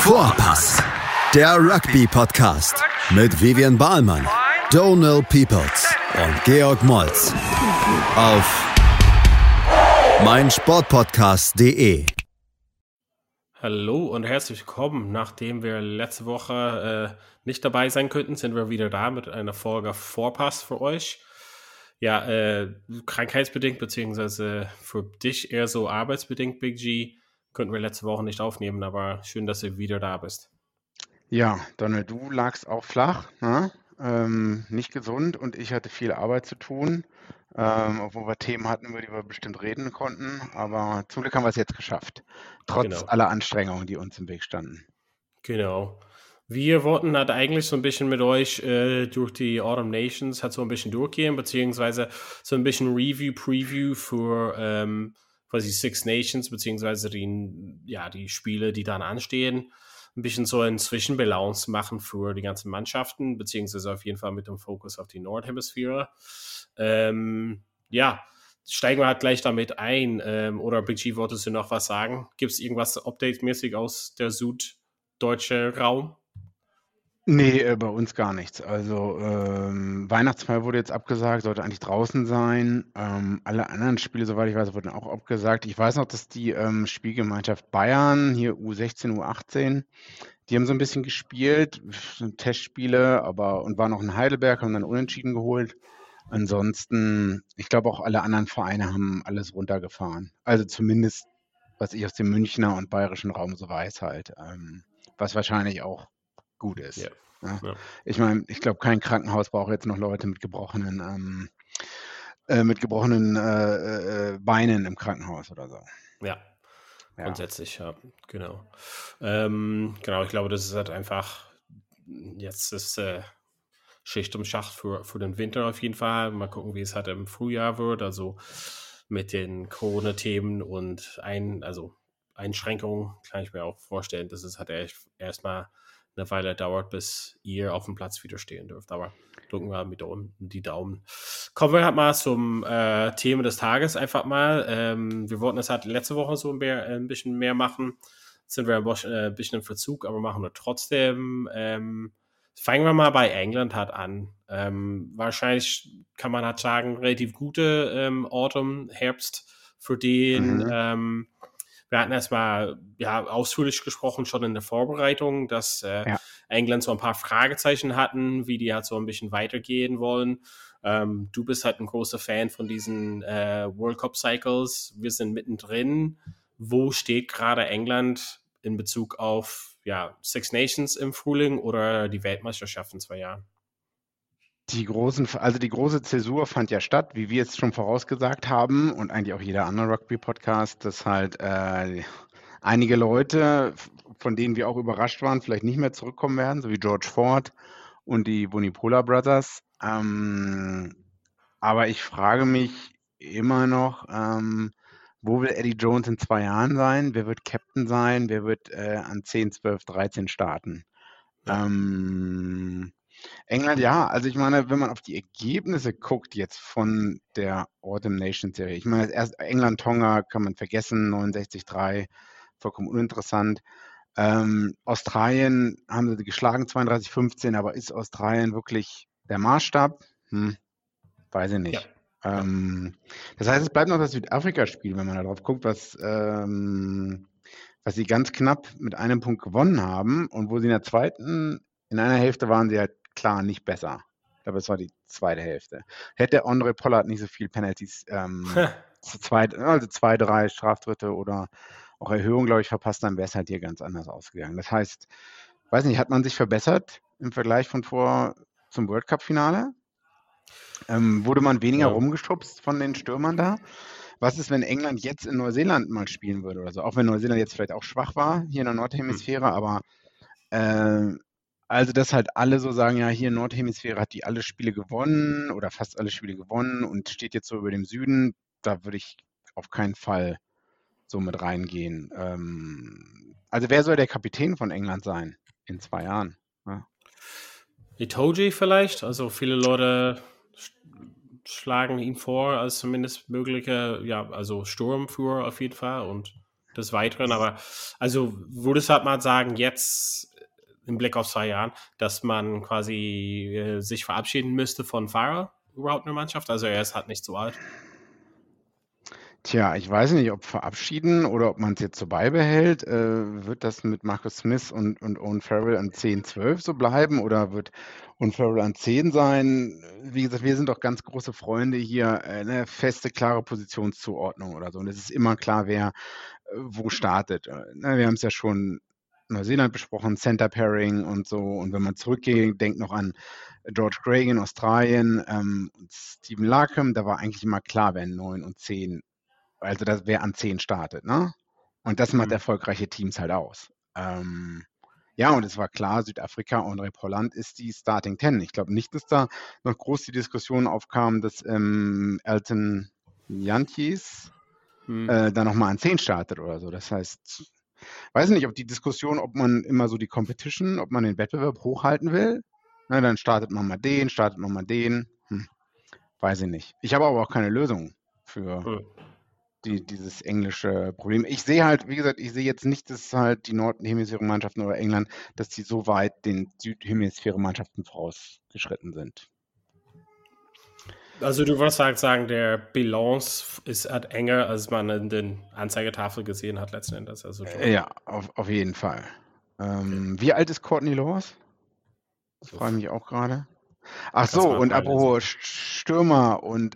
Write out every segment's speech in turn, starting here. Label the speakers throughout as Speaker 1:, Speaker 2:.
Speaker 1: Vorpass, der Rugby-Podcast mit Vivian Bahlmann, Donald Peoples und Georg Moltz auf meinsportpodcast.de.
Speaker 2: Hallo und herzlich willkommen. Nachdem wir letzte Woche nicht dabei sein könnten, sind wir wieder da mit einer Folge Vorpass für euch. Ja, krankheitsbedingt, beziehungsweise für dich eher so arbeitsbedingt, Big G, könnten wir letzte Woche nicht aufnehmen, aber schön, dass du wieder da bist.
Speaker 3: Ja, Donald, du lagst auch flach, ne? Nicht gesund und ich hatte viel Arbeit zu tun, obwohl wir Themen hatten, über die wir bestimmt reden konnten, aber zum Glück haben wir es jetzt geschafft, trotz aller Anstrengungen, die uns im Weg standen.
Speaker 2: Genau. Wir wollten halt eigentlich so ein bisschen mit euch durch die Autumn Nations halt so ein bisschen durchgehen, beziehungsweise so ein bisschen Preview für quasi Six Nations, beziehungsweise die Spiele, die dann anstehen. Ein bisschen so eine Zwischenbalance machen für die ganzen Mannschaften, beziehungsweise auf jeden Fall mit dem Fokus auf die Nordhemisphäre. Steigen wir halt gleich damit ein. Oder Big G, wolltest du noch was sagen? Gibt es irgendwas update-mäßig aus der süddeutsche Raum?
Speaker 3: Nee, bei uns gar nichts. Also Weihnachtsfeier wurde jetzt abgesagt, sollte eigentlich draußen sein. Alle anderen Spiele, soweit ich weiß, wurden auch abgesagt. Ich weiß noch, dass die Spielgemeinschaft Bayern, hier U16, U18, die haben so ein bisschen gespielt, Testspiele, und waren auch in Heidelberg, haben dann Unentschieden geholt. Ansonsten, ich glaube auch alle anderen Vereine haben alles runtergefahren. Also zumindest, was ich aus dem Münchner und bayerischen Raum so weiß halt, was wahrscheinlich auch gut ist.
Speaker 2: Ja.
Speaker 3: Ja. Ich meine, ich glaube, kein Krankenhaus braucht jetzt noch Leute mit gebrochenen Beinen im Krankenhaus oder so.
Speaker 2: Ja. Grundsätzlich, ja, genau. Ich glaube, das ist halt einfach, jetzt ist Schicht im Schacht für den Winter auf jeden Fall. Mal gucken, wie es halt im Frühjahr wird, also mit den Corona-Themen und Einschränkungen kann ich mir auch vorstellen, dass es halt erstmal eine Weile dauert, bis ihr auf dem Platz wieder stehen dürft. Aber drücken wir mit die Daumen. Kommen wir halt mal zum Thema des Tages einfach mal. Wir wollten das halt letzte Woche so ein bisschen mehr machen. Jetzt sind wir ein bisschen im Verzug, aber machen wir trotzdem. Fangen wir mal bei England halt an. Wahrscheinlich kann man halt sagen, relativ gute Autumn, Herbst für den. Wir hatten erstmal ausführlich gesprochen schon in der Vorbereitung, dass England so ein paar Fragezeichen hatten, wie die halt so ein bisschen weitergehen wollen. Du bist halt ein großer Fan von diesen World Cup Cycles. Wir sind mittendrin. Wo steht gerade England in Bezug auf Six Nations im Frühling oder die Weltmeisterschaft in 2 Jahren?
Speaker 3: Die große Zäsur fand ja statt, wie wir es schon vorausgesagt haben und eigentlich auch jeder andere Rugby-Podcast, dass halt einige Leute, von denen wir auch überrascht waren, vielleicht nicht mehr zurückkommen werden, so wie George Ford und die Vunipola Brothers. Aber ich frage mich immer noch, wo will Eddie Jones in 2 Jahren sein? Wer wird Captain sein? Wer wird an 10, 12, 13 starten?
Speaker 2: Ja.
Speaker 3: England, ja, also ich meine, wenn man auf die Ergebnisse guckt jetzt von der Autumn Nations Serie, ich meine, erst England-Tonga kann man vergessen, 69-3, vollkommen uninteressant. Australien haben sie geschlagen, 32-15, aber ist Australien wirklich der Maßstab? Weiß ich nicht. Ja. Das heißt, es bleibt noch das Südafrika-Spiel, wenn man da drauf guckt, was sie ganz knapp mit einem Punkt gewonnen haben und wo sie in einer Hälfte waren sie halt klar nicht besser. Ich glaube, es war die zweite Hälfte. Hätte Andre Pollard nicht so viel Penalties, 2, 3 Straftritte oder auch Erhöhung, glaube ich, verpasst, dann wäre es halt hier ganz anders ausgegangen. Das heißt, weiß nicht, hat man sich verbessert im Vergleich von zum World Cup-Finale? Wurde man weniger rumgeschubst von den Stürmern da? Was ist, wenn England jetzt in Neuseeland mal spielen würde oder so? Auch wenn Neuseeland jetzt vielleicht auch schwach war, hier in der Nordhemisphäre, aber also, dass halt alle so sagen, ja, hier in Nordhemisphäre hat die alle Spiele gewonnen oder fast alle Spiele gewonnen und steht jetzt so über dem Süden, da würde ich auf keinen Fall so mit reingehen. Also wer soll der Kapitän von England sein in 2 Jahren? Ja.
Speaker 2: Itoje vielleicht, also viele Leute schlagen ihn vor als zumindest möglicher, Sturmführer auf jeden Fall und des Weiteren, aber also würdest du halt mal sagen, jetzt im Blick auf 2 Jahren, dass man quasi sich verabschieden müsste von Farrell überhaupt in der Mannschaft? Also er ist halt nicht so alt.
Speaker 3: Tja, ich weiß nicht, ob verabschieden oder ob man es jetzt so beibehält. Wird das mit Marcus Smith und Owen Farrell an 10, 12 so bleiben oder wird Owen Farrell an 10 sein? Wie gesagt, wir sind doch ganz große Freunde hier, eine feste, klare Positionszuordnung oder so. Und es ist immer klar, wer wo startet. Wir haben es ja schon Neuseeland besprochen, Center Pairing und so. Und wenn man zurückgeht, denkt noch an George Grey in Australien und Stephen Larkham, da war eigentlich immer klar, wer 9 und 10, also das, wer an 10 startet, ne? Und das macht erfolgreiche Teams halt aus. Ja, und es war klar, Südafrika, André Polland ist die Starting 10. Ich glaube nicht, dass da noch groß die Diskussion aufkam, dass Elton Jantjies da nochmal an 10 startet oder so. Das heißt, weiß nicht, ob die Diskussion, ob man immer so die Competition, ob man den Wettbewerb hochhalten will. Na, dann startet man mal den, weiß ich nicht. Ich habe aber auch keine Lösung für dieses englische Problem. Ich sehe halt, wie gesagt, jetzt nicht, dass halt die Nordhemisphäre-Mannschaften oder England, dass die so weit den Südhemisphäre-Mannschaften vorausgeschritten sind.
Speaker 2: Also du würdest halt sagen, der Balance ist halt enger, als man in den Anzeigetafel gesehen hat letzten Endes. Also
Speaker 3: ja, auf jeden Fall. Wie alt ist Courtney Lawes? Das frage ich mich auch gerade. Ach so, und apropos Stürmer und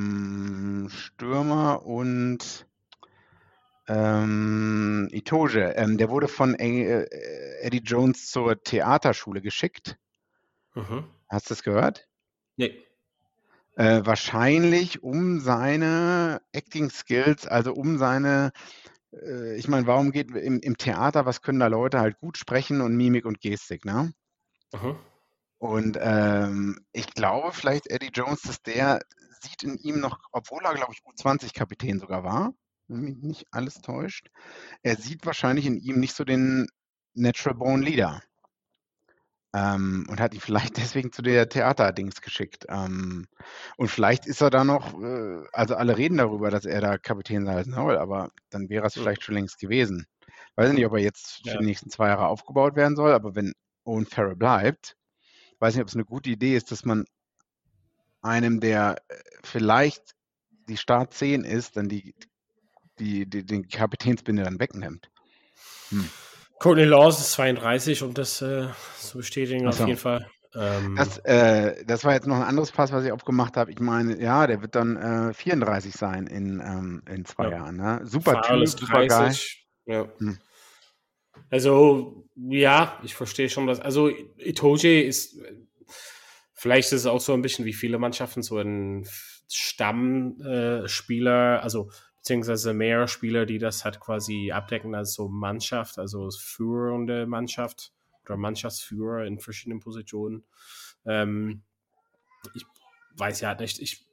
Speaker 3: Itoje, der wurde von Eddie Jones zur Theaterschule geschickt. Hast du das gehört?
Speaker 2: Nee.
Speaker 3: Wahrscheinlich um seine Acting Skills, also um seine, ich meine, warum geht im Theater, was können da Leute halt gut sprechen und Mimik und Gestik, ne? Und ich glaube vielleicht Eddie Jones, dass der sieht in ihm noch, obwohl er, glaube ich, U20-Kapitän sogar war, wenn mich nicht alles täuscht, er sieht wahrscheinlich in ihm nicht so den Natural Born Leader. Und hat ihn vielleicht deswegen zu der Theater-Dings geschickt. Und vielleicht ist er da noch, also alle reden darüber, dass er da Kapitän sein soll, aber dann wäre es vielleicht schon längst gewesen. Weiß nicht, ob er jetzt für die nächsten 2 Jahre aufgebaut werden soll, aber wenn Owen Farrell bleibt, weiß nicht, ob es eine gute Idee ist, dass man einem, der vielleicht die Start 10 ist, dann den Kapitänsbinde dann wegnimmt.
Speaker 2: Courtney Lawes ist 32, um das zu bestätigen, auf jeden Fall.
Speaker 3: Das war jetzt noch ein anderes Pass, was ich aufgemacht habe. Ich meine, ja, der wird dann 34 sein in 2 Jahren. Ne? Super Typ, super geil.
Speaker 2: Ja. Also, ja, ich verstehe schon das. Also, Itoje ist, vielleicht ist es auch so ein bisschen wie viele Mannschaften, so ein Stammspieler, also beziehungsweise mehr Spieler, die das halt quasi abdecken als so Mannschaft, also führende Mannschaft oder Mannschaftsführer in verschiedenen Positionen. Ich weiß ja nicht, ich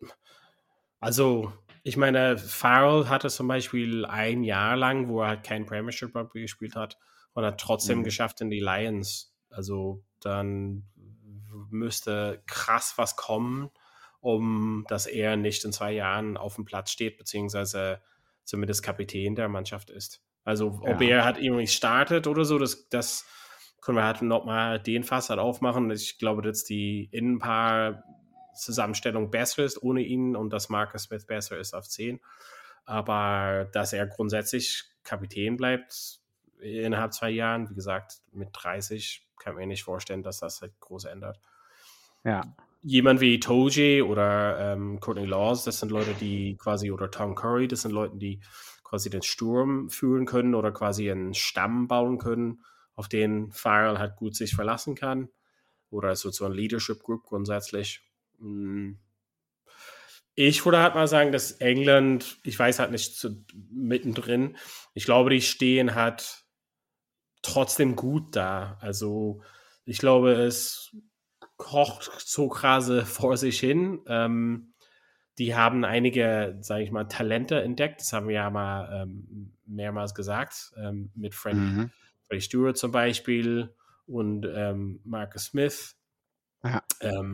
Speaker 2: meine, Farrell hatte zum Beispiel 1 Jahr lang, wo er halt kein Premiership Rugby gespielt hat und hat trotzdem geschafft in die Lions. Also dann müsste krass was kommen, um dass er nicht in 2 Jahren auf dem Platz steht, beziehungsweise zumindest Kapitän der Mannschaft ist. Also ob er halt irgendwie startet oder so, das können wir halt nochmal den Fass halt aufmachen. Ich glaube, dass die Innenpaar-Zusammenstellung besser ist ohne ihn und dass Marcus Smith besser ist auf 10. Aber dass er grundsätzlich Kapitän bleibt innerhalb 2 Jahren, wie gesagt, mit 30 kann man mir nicht vorstellen, dass das halt groß ändert.
Speaker 3: Ja.
Speaker 2: Jemand wie Itoje oder Courtney Lawes, das sind Leute, die quasi, oder Tom Curry, das sind Leute, die quasi den Sturm führen können oder quasi einen Stamm bauen können, auf den Farrell halt gut sich verlassen kann. Oder so ein Leadership Group grundsätzlich. Ich würde halt mal sagen, dass England, ich weiß halt nicht, mittendrin, ich glaube, die stehen halt trotzdem gut da. Also ich glaube, es kocht so gerade vor sich hin. Die haben einige, sage ich mal, Talente entdeckt. Das haben wir ja mal mehrmals gesagt. Mit Freddie Stewart zum Beispiel und Marcus Smith.
Speaker 3: Ja.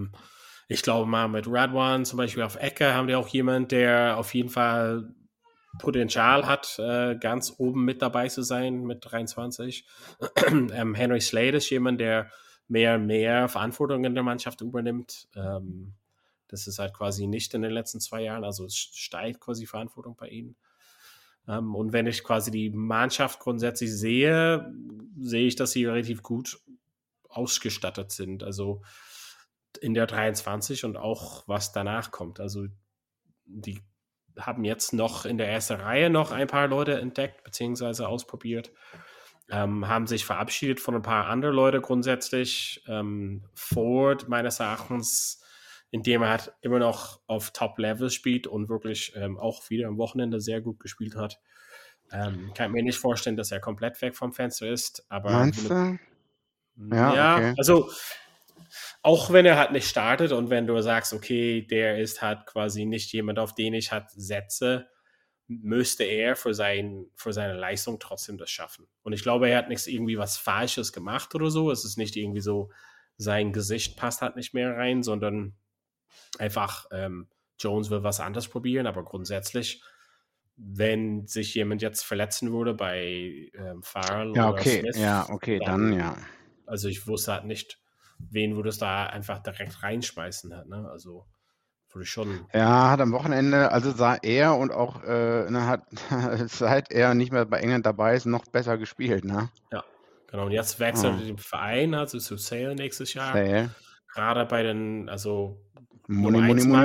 Speaker 2: Ich glaube mal mit Radwan zum Beispiel auf Ecke haben die auch jemand, der auf jeden Fall Potenzial hat, ganz oben mit dabei zu sein mit 23. Henry Slade ist jemand, der mehr und mehr Verantwortung in der Mannschaft übernimmt. Das ist halt quasi nicht in den letzten 2 Jahren, also es steigt quasi Verantwortung bei ihm. Und wenn ich quasi die Mannschaft grundsätzlich sehe ich, dass sie relativ gut ausgestattet sind. Also in der 23 und auch was danach kommt. Also die haben jetzt noch in der ersten Reihe noch ein paar Leute entdeckt beziehungsweise ausprobiert. Haben sich verabschiedet von ein paar anderen Leute grundsätzlich. Ford meines Erachtens, indem er halt immer noch auf Top-Level spielt und wirklich auch wieder am Wochenende sehr gut gespielt hat. Kann mir nicht vorstellen, dass er komplett weg vom Fenster ist. Aber
Speaker 3: Meinst du?
Speaker 2: Ja,
Speaker 3: okay.
Speaker 2: also auch wenn er halt nicht startet und wenn du sagst, okay, der ist halt quasi nicht jemand, auf den ich halt setze, müsste er für seine Leistung trotzdem das schaffen. Und ich glaube, er hat nichts irgendwie was Falsches gemacht oder so. Es ist nicht irgendwie so, sein Gesicht passt halt nicht mehr rein, sondern einfach Jones will was anderes probieren, aber grundsätzlich, wenn sich jemand jetzt verletzen würde bei Farrell oder Smith,
Speaker 3: dann ja.
Speaker 2: Also ich wusste halt nicht, wen würdest du da einfach direkt reinschmeißen hat, ne? Also würde ich schon.
Speaker 3: Ja, hat am Wochenende, also sah er und auch hat seit er nicht mehr bei England dabei ist, noch besser gespielt, ne?
Speaker 2: Ja, genau. Und jetzt wechselt er den Verein, also zu Sale nächstes Jahr.
Speaker 3: Sale.
Speaker 2: Gerade bei den, also
Speaker 3: Money.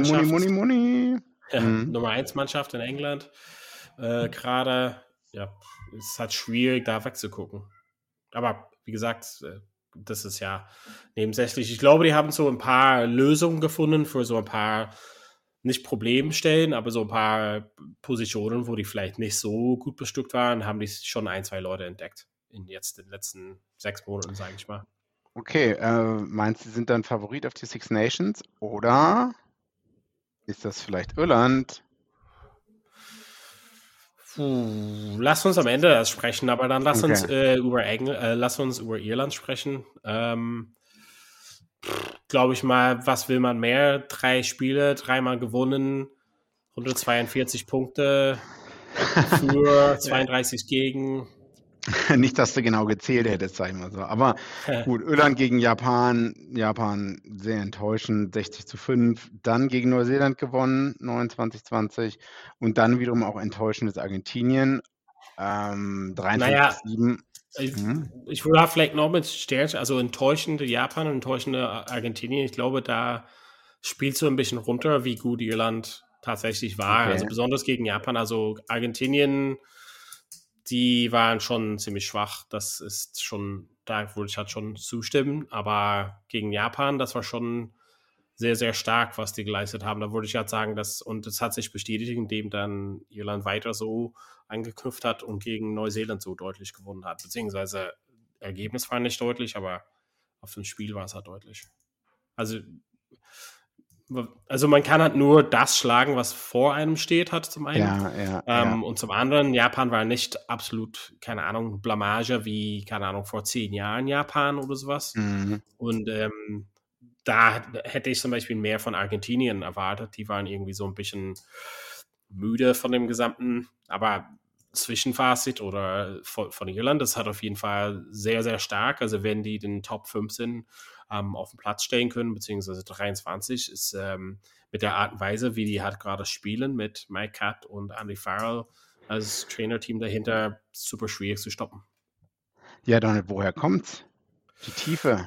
Speaker 2: Ja, Nummer 1 Mannschaft in England. Gerade, ja, es ist halt schwierig, da wegzugucken. Aber wie gesagt, das ist ja nebensächlich. Ich glaube, die haben so ein paar Lösungen gefunden für so ein paar, nicht Problemstellen, aber so ein paar Positionen, wo die vielleicht nicht so gut bestückt waren, haben die schon 1, 2 Leute entdeckt. In jetzt den letzten 6 Monaten, sage ich mal.
Speaker 3: Okay, meinst du, sie sind dann Favorit auf die Six Nations oder ist das vielleicht Irland?
Speaker 2: Lass uns am Ende das sprechen, aber dann lass uns über Irland sprechen. Glaube ich mal, was will man mehr? 3 Spiele, 3-mal gewonnen, 142 Punkte für 32 gegen.
Speaker 3: Nicht, dass du genau gezählt hättest, sag ich mal so. Aber gut, Irland gegen Japan sehr enttäuschend, 60-5. Dann gegen Neuseeland gewonnen, 29-20. Und dann wiederum auch enttäuschendes Argentinien, 23-7.
Speaker 2: Ich würde vielleicht noch mit Sternchen, also enttäuschende Japan und enttäuschende Argentinien. Ich glaube, da spielt so ein bisschen runter, wie gut Irland tatsächlich war.
Speaker 3: Okay.
Speaker 2: Also besonders gegen Japan. Also Argentinien, die waren schon ziemlich schwach. Das ist schon, da würde ich halt schon zustimmen. Aber gegen Japan, das war schon sehr, sehr stark, was die geleistet haben. Da würde ich halt sagen, und das hat sich bestätigt, indem dann Irland weiter so angeknüpft hat und gegen Neuseeland so deutlich gewonnen hat. Beziehungsweise Ergebnis war nicht deutlich, aber auf dem Spiel war es halt deutlich. Also man kann halt nur das schlagen, was vor einem steht, hat zum einen. Und zum anderen, Japan war nicht absolut, keine Ahnung, Blamage wie, keine Ahnung, vor 10 Jahren Japan oder sowas. Und da hätte ich zum Beispiel mehr von Argentinien erwartet. Die waren irgendwie so ein bisschen müde von dem gesamten, aber Zwischenfazit oder von Irland, das hat auf jeden Fall sehr, sehr stark. Also wenn die den Top 5 sind, auf den Platz stellen können, beziehungsweise 23, ist mit der Art und Weise, wie die halt gerade spielen, mit Mike Catt und Andy Farrell als Trainerteam dahinter, super schwierig zu stoppen.
Speaker 3: Ja, Donald, woher kommt's? Die Tiefe.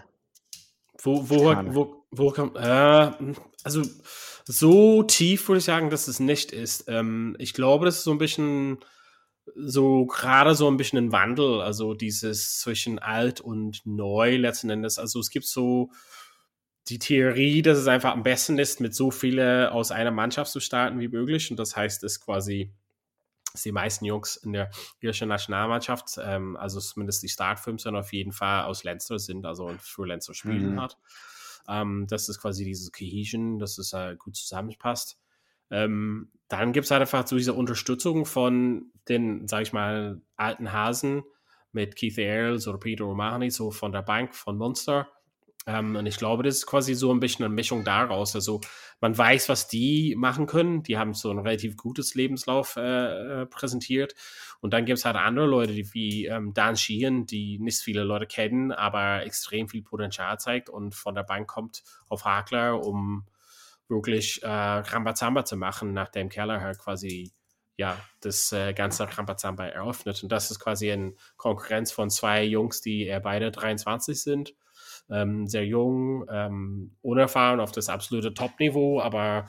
Speaker 2: Wo kommt, also so tief würde ich sagen, dass es nicht ist. Ich glaube, das ist so ein bisschen gerade so ein bisschen ein Wandel, also dieses zwischen alt und neu letzten Endes. Also es gibt so die Theorie, dass es einfach am besten ist, mit so viele aus einer Mannschaft zu starten wie möglich. Und das heißt, dass die meisten Jungs in der irischen Nationalmannschaft, also zumindest die Start-15 auf jeden Fall aus Leinster sind, also für Leinster spielen hat. Das ist quasi dieses Cohesion, dass es gut zusammenpasst. Dann gibt es halt einfach so diese Unterstützung von den, sag ich mal, alten Hasen mit Keith Earls oder Peter O'Mahony, so von der Bank von Munster. Und ich glaube, das ist quasi so ein bisschen eine Mischung daraus. Also man weiß, was die machen können. Die haben so ein relativ gutes Lebenslauf präsentiert. Und dann gibt es halt andere Leute, wie Dan Sheehan, die nicht viele Leute kennen, aber extrem viel Potenzial zeigt und von der Bank kommt auf Hakler, um wirklich Rambazamba zu machen, nachdem Keller halt quasi das ganze Rambazamba eröffnet. Und das ist quasi in Konkurrenz von zwei Jungs, die beide 23 sind. Sehr jung, unerfahren auf das absolute Top-Niveau, aber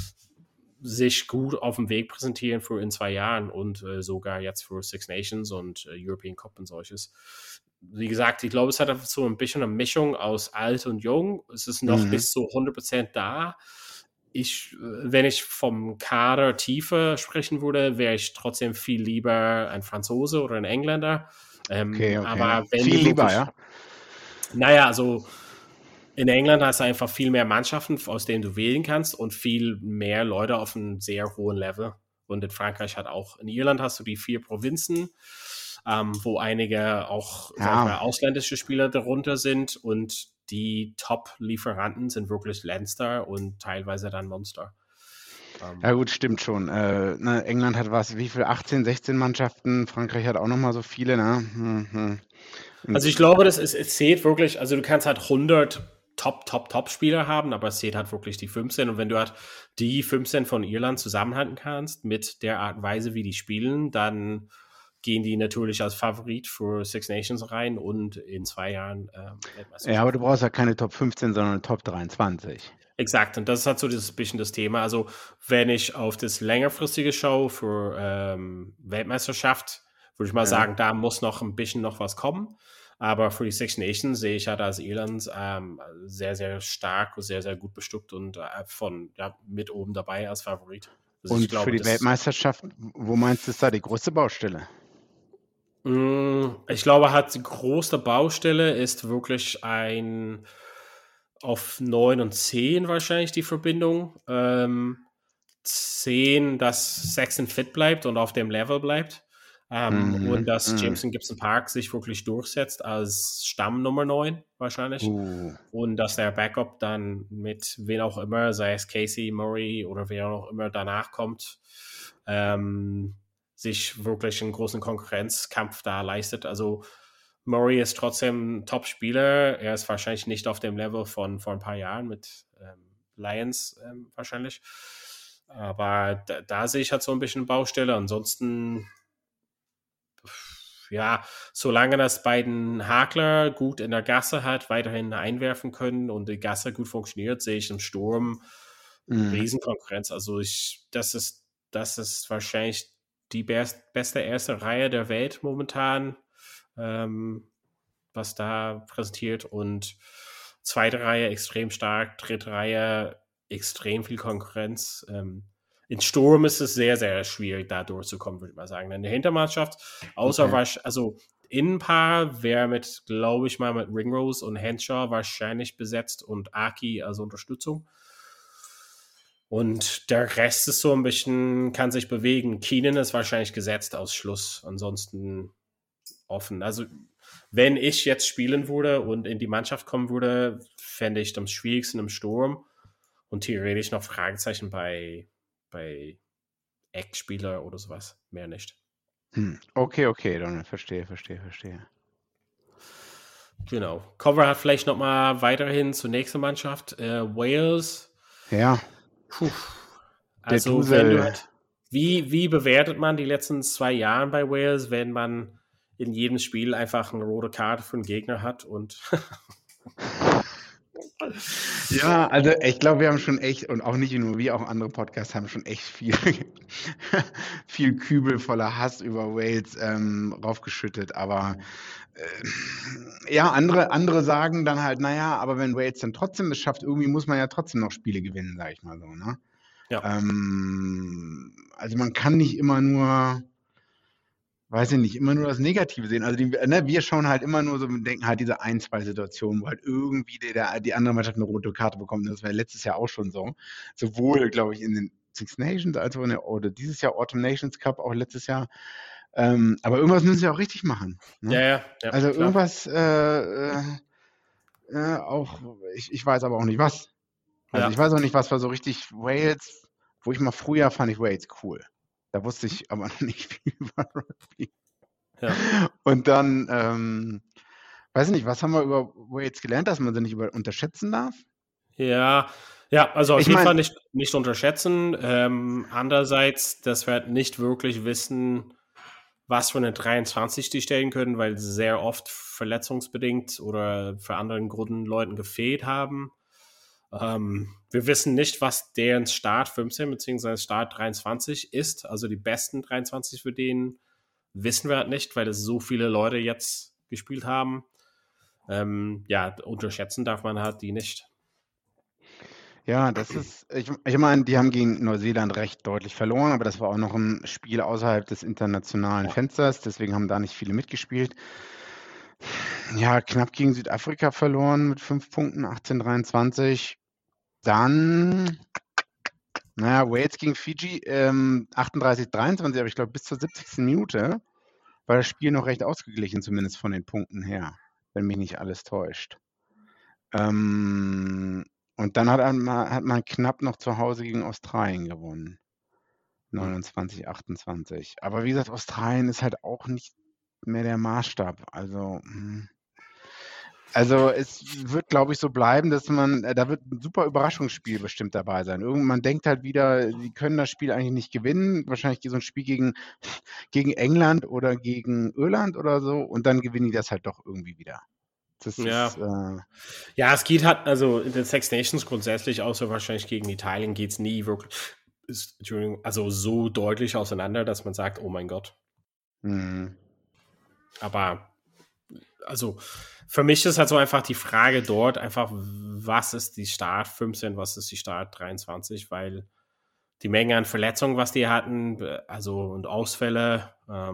Speaker 2: sich gut auf dem Weg präsentieren für in 2 Jahren und sogar jetzt für Six Nations und European Cup und solches. Wie gesagt, ich glaube, es hat so ein bisschen eine Mischung aus alt und jung. Es ist noch nicht so 100% da. Wenn ich vom Kader Tiefe sprechen würde, wäre ich trotzdem viel lieber ein Franzose oder ein Engländer.
Speaker 3: Okay.
Speaker 2: Aber wenn
Speaker 3: viel lieber, ja?
Speaker 2: Naja, also in England hast du einfach viel mehr Mannschaften, aus denen du wählen kannst und viel mehr Leute auf einem sehr hohen Level. Und in Frankreich in Irland hast du die 4 Provinzen, wo einige auch ausländische Spieler darunter sind und die Top-Lieferanten sind wirklich Leinster und teilweise dann Munster.
Speaker 3: Ja gut, stimmt schon. England hat wie viel? 18, 16 Mannschaften. Frankreich hat auch nochmal so viele, ne?
Speaker 2: Also ich glaube, es zählt wirklich, also du kannst halt 100 Top-Spieler haben, aber es zählt halt wirklich die 15. Und wenn du halt die 15 von Irland zusammenhalten kannst mit der Art und Weise, wie die spielen, dann gehen die natürlich als Favorit für Six Nations rein und in 2 Jahren Weltmeisterschaft.
Speaker 3: Ja, aber du brauchst ja keine Top 15, sondern Top 23.
Speaker 2: Exakt, und das ist halt so dieses bisschen das Thema. Also wenn ich auf das längerfristige schaue für Weltmeisterschaft, würde ich mal sagen, da muss noch ein bisschen was kommen. Aber für die Six Nations sehe ich halt als Irland sehr, sehr stark und sehr, sehr gut bestückt und mit oben dabei als Favorit. Also
Speaker 3: und für die Weltmeisterschaft, wo meinst du, ist da die größte Baustelle?
Speaker 2: Ich glaube, halt die größte Baustelle ist wirklich auf 9 und 10 wahrscheinlich die Verbindung. 10, dass Sexton fit bleibt und auf dem Level bleibt. Und dass Jameson Gibson Park sich wirklich durchsetzt als Stamm Nummer 9 wahrscheinlich. Und dass der Backup dann mit wen auch immer, sei es Casey, Murray oder wer auch immer danach kommt, sich wirklich einen großen Konkurrenzkampf da leistet. Also Murray ist trotzdem ein Top-Spieler. Er ist wahrscheinlich nicht auf dem Level von vor ein paar Jahren mit Lions wahrscheinlich. Aber da sehe ich halt so ein bisschen Baustelle. Ansonsten solange das beiden Hakler gut in der Gasse hat, weiterhin einwerfen können und die Gasse gut funktioniert, sehe ich im Sturm eine Riesenkonkurrenz. Also das ist wahrscheinlich die beste erste Reihe der Welt momentan, was da präsentiert, und zweite Reihe extrem stark, dritte Reihe extrem viel Konkurrenz. In Sturm ist es sehr, sehr schwierig, da durchzukommen, würde ich mal sagen. In der Hintermannschaft, Innenpaar wäre glaube ich mal mit Ringrose und Henshaw wahrscheinlich besetzt und Aki als Unterstützung. Und der Rest ist so ein bisschen, kann sich bewegen. Keenan ist wahrscheinlich gesetzt aus Schluss. Ansonsten offen. Also, wenn ich jetzt spielen würde und in die Mannschaft kommen würde, fände ich am schwierigsten im Sturm und theoretisch noch Fragezeichen bei Eckspieler oder sowas. Mehr nicht.
Speaker 3: Okay, dann verstehe.
Speaker 2: Genau. Cover hat vielleicht nochmal weiterhin zur nächsten Mannschaft. Wales.
Speaker 3: Ja.
Speaker 2: Also, wenn du wie bewertet man die letzten 2 Jahre bei Wales, wenn man in jedem Spiel einfach eine rote Karte für einen Gegner hat und
Speaker 3: Ja, also ich glaube, wir haben schon echt, und auch nicht nur wir, auch andere Podcasts haben schon echt viel Kübel voller Hass über Wales raufgeschüttet, aber andere sagen dann halt, naja, aber wenn Wales dann trotzdem es schafft, irgendwie muss man ja trotzdem noch Spiele gewinnen, sag ich mal so, ne?
Speaker 2: Ja.
Speaker 3: Also man kann nicht immer nur, weiß ich nicht, immer nur das Negative sehen. Also wir schauen halt immer nur so und denken halt diese 1-2 Situationen, wo halt irgendwie die andere Mannschaft eine rote Karte bekommt. Das war letztes Jahr auch schon so. Sowohl, glaube ich, in den Six Nations als auch oder dieses Jahr Autumn Nations Cup, auch letztes Jahr. Aber irgendwas müssen sie auch richtig machen. Ne?
Speaker 2: Ja,
Speaker 3: also
Speaker 2: klar.
Speaker 3: Ich weiß aber auch nicht was. Also ich weiß auch nicht, was war so richtig Wales, wo ich mal früher fand ich Wales cool. Da wusste ich aber noch nicht viel über Rugby.
Speaker 2: Ja.
Speaker 3: Und dann, weiß ich nicht, was haben wir über Wales gelernt, dass man sie nicht unterschätzen darf?
Speaker 2: Ja, also auf jeden Fall nicht unterschätzen. Andererseits, dass wir halt nicht wirklich wissen, was für eine 23 die stellen können, weil sie sehr oft verletzungsbedingt oder für anderen Gründen Leuten gefehlt haben. Wir wissen nicht, was deren Start 15 bzw. Start 23 ist. Also die besten 23 für den wissen wir halt nicht, weil es so viele Leute jetzt gespielt haben. Unterschätzen darf man halt die nicht.
Speaker 3: Ja, das ist, ich meine, die haben gegen Neuseeland recht deutlich verloren, aber das war auch noch ein Spiel außerhalb des internationalen Fensters, deswegen haben da nicht viele mitgespielt. Ja, knapp gegen Südafrika verloren mit 5 Punkten, 18-23. Dann, Wales gegen Fiji, 38-23, aber ich glaube bis zur 70. Minute war das Spiel noch recht ausgeglichen, zumindest von den Punkten her, wenn mich nicht alles täuscht. Und dann hat man knapp noch zu Hause gegen Australien gewonnen. 29-28. Aber wie gesagt, Australien ist halt auch nicht mehr der Maßstab. Also es wird, glaube ich, so bleiben, dass da wird ein super Überraschungsspiel bestimmt dabei sein. Man denkt halt wieder, die können das Spiel eigentlich nicht gewinnen. Wahrscheinlich so ein Spiel gegen England oder gegen Irland oder so. Und dann gewinnen die das halt doch irgendwie wieder.
Speaker 2: Es geht halt, also in den Six Nations grundsätzlich, außer wahrscheinlich gegen Italien, geht es nie wirklich, so deutlich auseinander, dass man sagt, oh mein Gott. Aber, also für mich ist halt so einfach die Frage dort einfach, was ist die Start 15, was ist die Start 23, weil die Menge an Verletzungen, was die hatten, und Ausfälle,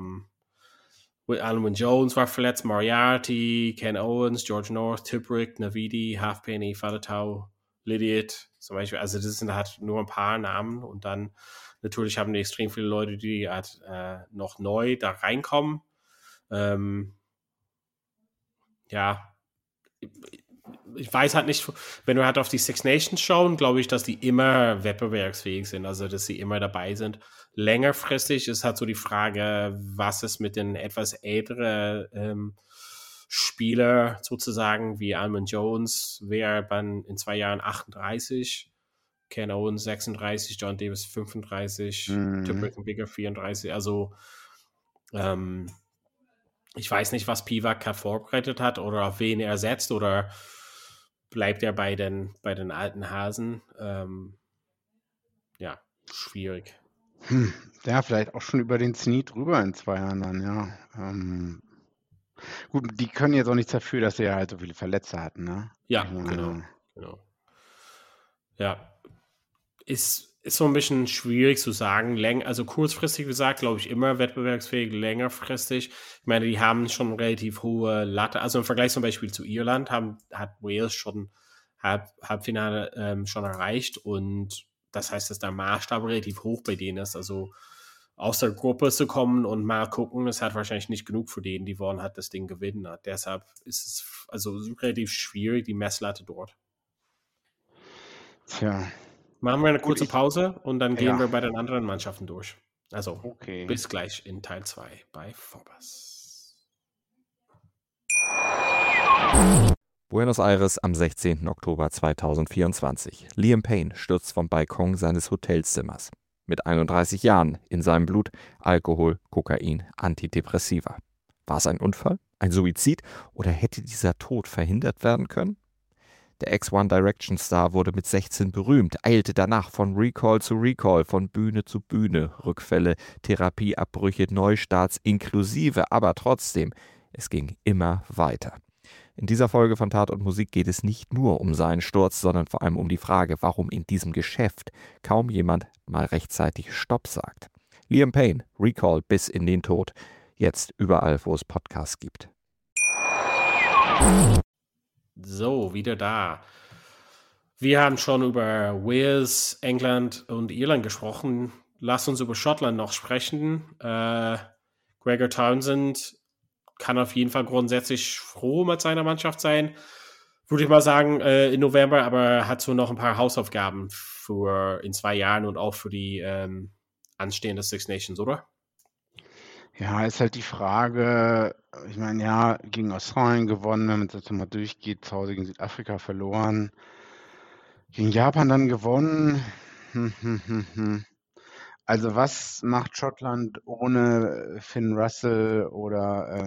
Speaker 2: Alwyn Jones war verletzt, Moriarty, Ken Owens, George North, Tipperick, Navidi, Halfpenny, Faletau, Lydiot zum Beispiel. Also das sind halt nur ein paar Namen und dann natürlich haben die extrem viele Leute, die halt noch neu da reinkommen. Ich weiß halt nicht, wenn wir halt auf die Six Nations schauen, glaube ich, dass die immer wettbewerbsfähig sind, also dass sie immer dabei sind. Längerfristig ist halt so die Frage, was ist mit den etwas älteren Spieler sozusagen, wie Almond Jones, wäre dann in 2 Jahren 38, Ken Owens 36, John Davis 35, Tipperick und Bigger 34, also ich weiß nicht, was Pivac vorbereitet hat oder auf wen er setzt oder bleibt er bei den alten Hasen? Schwierig.
Speaker 3: Ja, vielleicht auch schon über den Zenit drüber in 2 Jahren dann, ja. Gut, die können jetzt auch nichts dafür, dass sie ja halt so viele Verletzte hatten, ne?
Speaker 2: Ja, genau. Ja, ist so ein bisschen schwierig zu sagen. Also kurzfristig gesagt, glaube ich, immer wettbewerbsfähig, längerfristig. Ich meine, die haben schon relativ hohe Latte. Also im Vergleich zum Beispiel zu Irland hat Wales schon Halbfinale schon erreicht und das heißt, dass der Maßstab relativ hoch bei denen ist. Also aus der Gruppe zu kommen und mal gucken, das hat wahrscheinlich nicht genug für denen, die wollen halt das Ding gewinnen. Deshalb ist es also relativ schwierig, die Messlatte dort.
Speaker 3: Tja.
Speaker 2: Machen wir eine kurze Pause und dann gehen wir bei den anderen Mannschaften durch. Also bis gleich in Teil 2 bei Vorbas.
Speaker 4: Buenos Aires am 16. Oktober 2024. Liam Payne stürzt vom Balkon seines Hotelzimmers. Mit 31 Jahren in seinem Blut Alkohol, Kokain, Antidepressiva. War es ein Unfall, ein Suizid oder hätte dieser Tod verhindert werden können? Der Ex-One Direction Star wurde mit 16 berühmt, eilte danach von Recall zu Recall, von Bühne zu Bühne, Rückfälle, Therapieabbrüche, Neustarts inklusive, aber trotzdem, es ging immer weiter. In dieser Folge von Tat und Musik geht es nicht nur um seinen Sturz, sondern vor allem um die Frage, warum in diesem Geschäft kaum jemand mal rechtzeitig Stopp sagt. Liam Payne, Recall bis in den Tod. Jetzt überall, wo es Podcasts gibt.
Speaker 2: So, wieder da. Wir haben schon über Wales, England und Irland gesprochen. Lass uns über Schottland noch sprechen. Gregor Townsend kann auf jeden Fall grundsätzlich froh mit seiner Mannschaft sein. Würde ich mal sagen, im November, aber hat so noch ein paar Hausaufgaben für in 2 Jahren und auch für die anstehende Six Nations, oder?
Speaker 3: Ja, ist halt die Frage, ich meine, ja, gegen Australien gewonnen, wenn man das mal durchgeht, zu Hause gegen Südafrika verloren, gegen Japan dann gewonnen. Also was macht Schottland ohne Finn Russell oder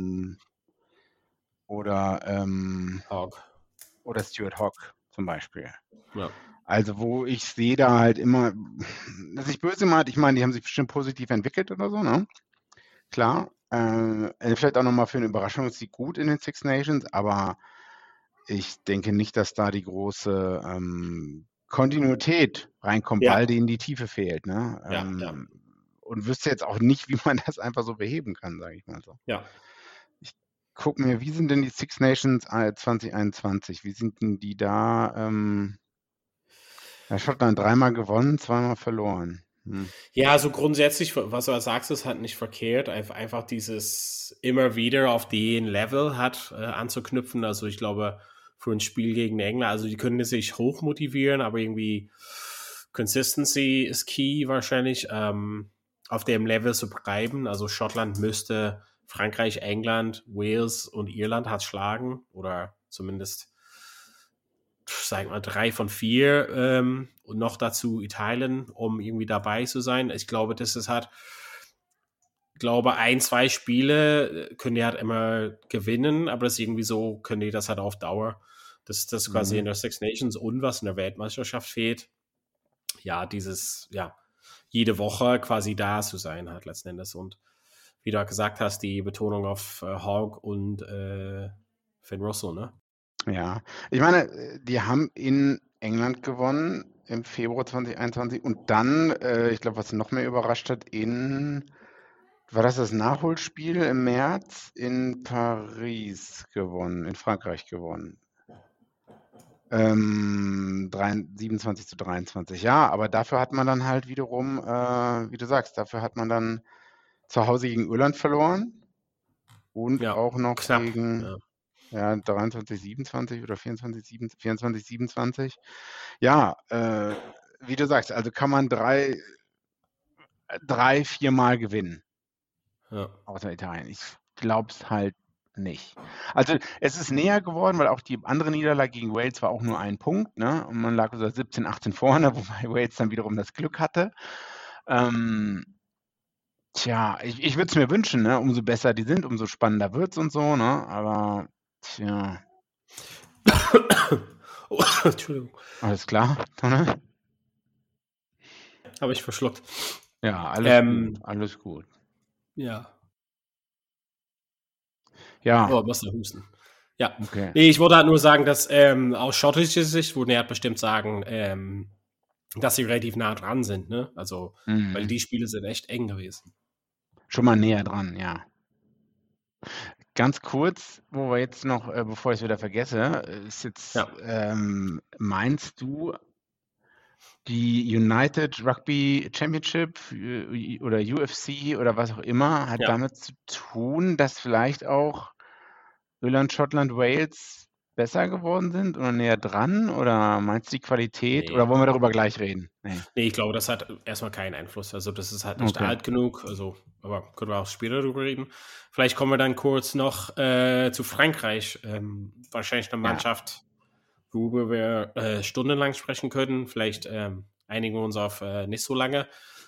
Speaker 2: Hawk.
Speaker 3: Stuart Hogg zum Beispiel?
Speaker 2: Ja.
Speaker 3: Also wo ich sehe da halt immer, dass ich böse meint, ich meine, die haben sich bestimmt positiv entwickelt oder so, ne? Klar. Vielleicht auch nochmal für eine Überraschungssieg gut in den Six Nations, aber ich denke nicht, dass da die große Kontinuität reinkommt,
Speaker 2: Ja.
Speaker 3: weil denen die Tiefe fehlt. Ne?
Speaker 2: Ja.
Speaker 3: Und wüsste jetzt auch nicht, wie man das einfach so beheben kann, sage ich mal so.
Speaker 2: Ja.
Speaker 3: Ich gucke mir, wie sind denn die Six Nations 2021? Wie sind denn die da? Schottland 3-mal gewonnen, 2-mal verloren.
Speaker 2: Ja, also grundsätzlich, was du sagst, ist halt nicht verkehrt, einfach dieses immer wieder auf den Level hat anzuknüpfen. Also ich glaube, für ein Spiel gegen England, also die können sich hoch motivieren, aber irgendwie Consistency ist key wahrscheinlich, auf dem Level zu bleiben. Also Schottland müsste Frankreich, England, Wales und Irland hat schlagen oder zumindest sag mal 3 von 4 und noch dazu Italien, um irgendwie dabei zu sein. Ich glaube, das ist halt, 1-2 Spiele können die halt immer gewinnen, aber das ist irgendwie so, können die das halt auf Dauer. Das ist das quasi in der Six Nations und was in der Weltmeisterschaft fehlt. Ja, jede Woche quasi da zu sein halt letzten Endes. Und wie du gesagt hast, die Betonung auf Hogg und Finn Russell, ne?
Speaker 3: Ja, ich meine, die haben in England gewonnen im Februar 2021 und dann, ich glaube, was noch mehr überrascht hat, war das Nachholspiel im März in Paris gewonnen, in Frankreich gewonnen. 27-23. Ja, aber dafür hat man dann halt wiederum, wie du sagst, dafür hat man dann zu Hause gegen Irland verloren und auch noch
Speaker 2: knapp,
Speaker 3: gegen 23-27 oder 24-27. Ja, wie du sagst, also kann man 3-4 Mal gewinnen. Außer Italien. Ich glaube es halt nicht. Also es ist näher geworden, weil auch die andere Niederlage gegen Wales war auch nur 1 Punkt, ne? Und man lag so 17-18 vorne, wobei Wales dann wiederum das Glück hatte. Ich würde es mir wünschen, ne? Umso besser die sind, umso spannender wird es und so, ne? Aber
Speaker 2: Oh, Entschuldigung.
Speaker 3: Alles klar, Tonne?
Speaker 2: Habe ich verschluckt.
Speaker 3: Ja, alles gut.
Speaker 2: Ja.
Speaker 3: Ja.
Speaker 2: Oh, muss da husten. Ja.
Speaker 3: Okay.
Speaker 2: Nee, ich wollte halt nur sagen, dass aus schottischer Sicht würde er bestimmt sagen, dass sie relativ nah dran sind, ne? Also, weil die Spiele sind echt eng gewesen.
Speaker 3: Schon mal näher dran, ja. Ganz kurz, wo wir jetzt noch, bevor ich es wieder vergesse, ist jetzt, meinst du, die United Rugby Championship oder UFC oder was auch immer hat damit zu tun, dass vielleicht auch Irland, Schottland, Wales besser geworden sind oder näher dran? Oder meinst du die Qualität? Oder wollen wir darüber gleich reden?
Speaker 2: Nee, ich glaube, das hat erstmal keinen Einfluss. Also das ist halt nicht alt genug. Also, aber können wir auch später darüber reden. Vielleicht kommen wir dann kurz noch zu Frankreich. Wahrscheinlich eine Mannschaft, worüber wir stundenlang sprechen können. Vielleicht einigen wir uns auf nicht so lange.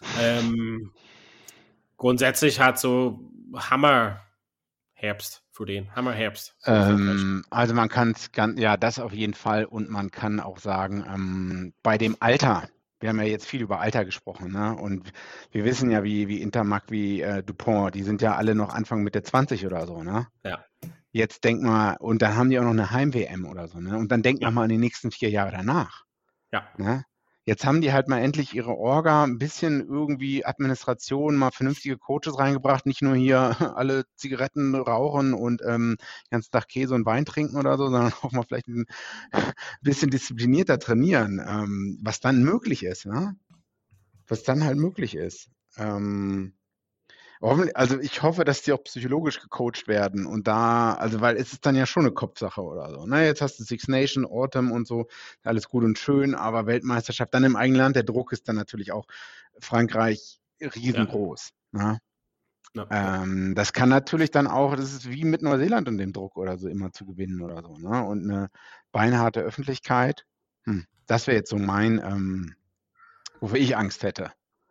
Speaker 2: Grundsätzlich hat so Hammer-Herbst für den. Hammer-Herbst.
Speaker 3: Also man kann es, das auf jeden Fall. Und man kann auch sagen, bei dem Alter, wir haben ja jetzt viel über Alter gesprochen, ne? Und wir wissen ja, wie Intermark, wie Dupont, die sind ja alle noch Anfang Mitte 20 oder so, ne?
Speaker 2: Ja.
Speaker 3: Jetzt denk mal, und dann haben die auch noch eine Heim-WM oder so, ne? Und dann denk mal an die nächsten 4 Jahre danach.
Speaker 2: Ja.
Speaker 3: Ne? Jetzt haben die halt mal endlich ihre Orga, ein bisschen irgendwie Administration, mal vernünftige Coaches reingebracht, nicht nur hier alle Zigaretten rauchen und den ganzen Tag Käse und Wein trinken oder so, sondern auch mal vielleicht ein bisschen disziplinierter trainieren, was dann möglich ist, ne? Was dann halt möglich ist. Und Also ich hoffe, dass die auch psychologisch gecoacht werden und da, also weil es ist dann ja schon eine Kopfsache oder so. Ne? Jetzt hast du Six Nation, Autumn und so, alles gut und schön, aber Weltmeisterschaft dann im eigenen Land, der Druck ist dann natürlich auch Frankreich riesengroß. Ne?
Speaker 2: Ja.
Speaker 3: Das kann natürlich dann auch, das ist wie mit Neuseeland und dem Druck oder so immer zu gewinnen oder so. Ne? Und eine beinharte Öffentlichkeit, das wäre jetzt so mein, wofür ich Angst hätte.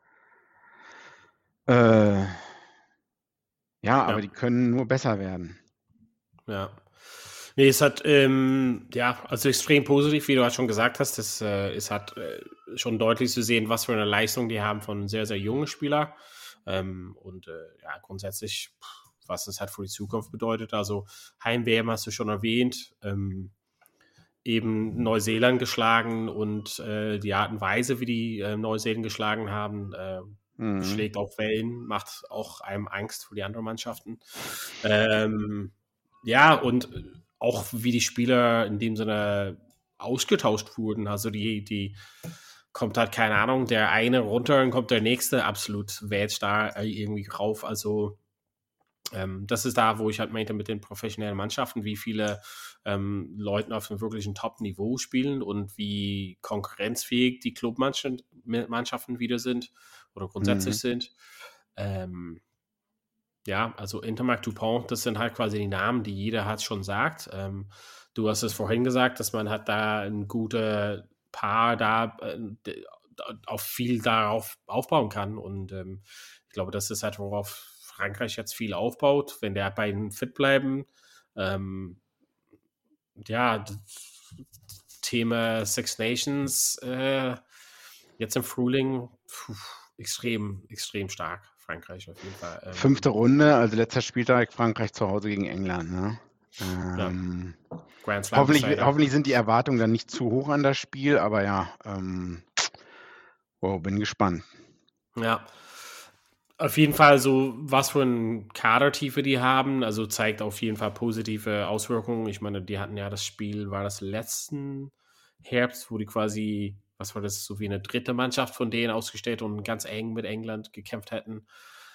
Speaker 3: Ja, aber die können nur besser werden.
Speaker 2: Ja. Nee, es hat, also extrem positiv, wie du halt schon gesagt hast. Es hat schon deutlich zu sehen, was für eine Leistung die haben von sehr, sehr jungen Spielern. Grundsätzlich, was es halt für die Zukunft bedeutet. Also Heim-WM hast du schon erwähnt. Eben Neuseeland geschlagen und die Art und Weise, wie die Neuseeland geschlagen haben, schlägt auch Wellen, macht auch einem Angst für die anderen Mannschaften. Und auch wie die Spieler in dem Sinne ausgetauscht wurden. Also die kommt halt, keine Ahnung, der eine runter und kommt der nächste absolut wählt da irgendwie rauf. Also das ist da, wo ich halt meinte mit den professionellen Mannschaften, wie viele Leute auf einem wirklichen Top-Niveau spielen und wie konkurrenzfähig die Clubmannschaften wieder sind oder grundsätzlich sind. Also Intermarché Dupont, das sind halt quasi die Namen, die jeder hat schon sagt. Du hast es vorhin gesagt, dass man halt da ein gutes Paar da auf viel darauf aufbauen kann und ich glaube, das ist halt, worauf Frankreich jetzt viel aufbaut, wenn der beiden fit bleiben. Thema Six Nations jetzt im Frühling extrem, extrem stark. Frankreich auf jeden Fall.
Speaker 3: 5. Runde, also letzter Spieltag, Frankreich zu Hause gegen England. Ne?
Speaker 2: Grand Slam
Speaker 3: hoffentlich sind die Erwartungen dann nicht zu hoch an das Spiel, aber ja, bin gespannt.
Speaker 2: Ja, auf jeden Fall so, was für eine Kadertiefe die haben, also zeigt auf jeden Fall positive Auswirkungen. Ich meine, die hatten ja das Spiel, war das letzten Herbst, wo die quasi, was war das, so wie eine dritte Mannschaft von denen ausgestellt und ganz eng mit England gekämpft hätten.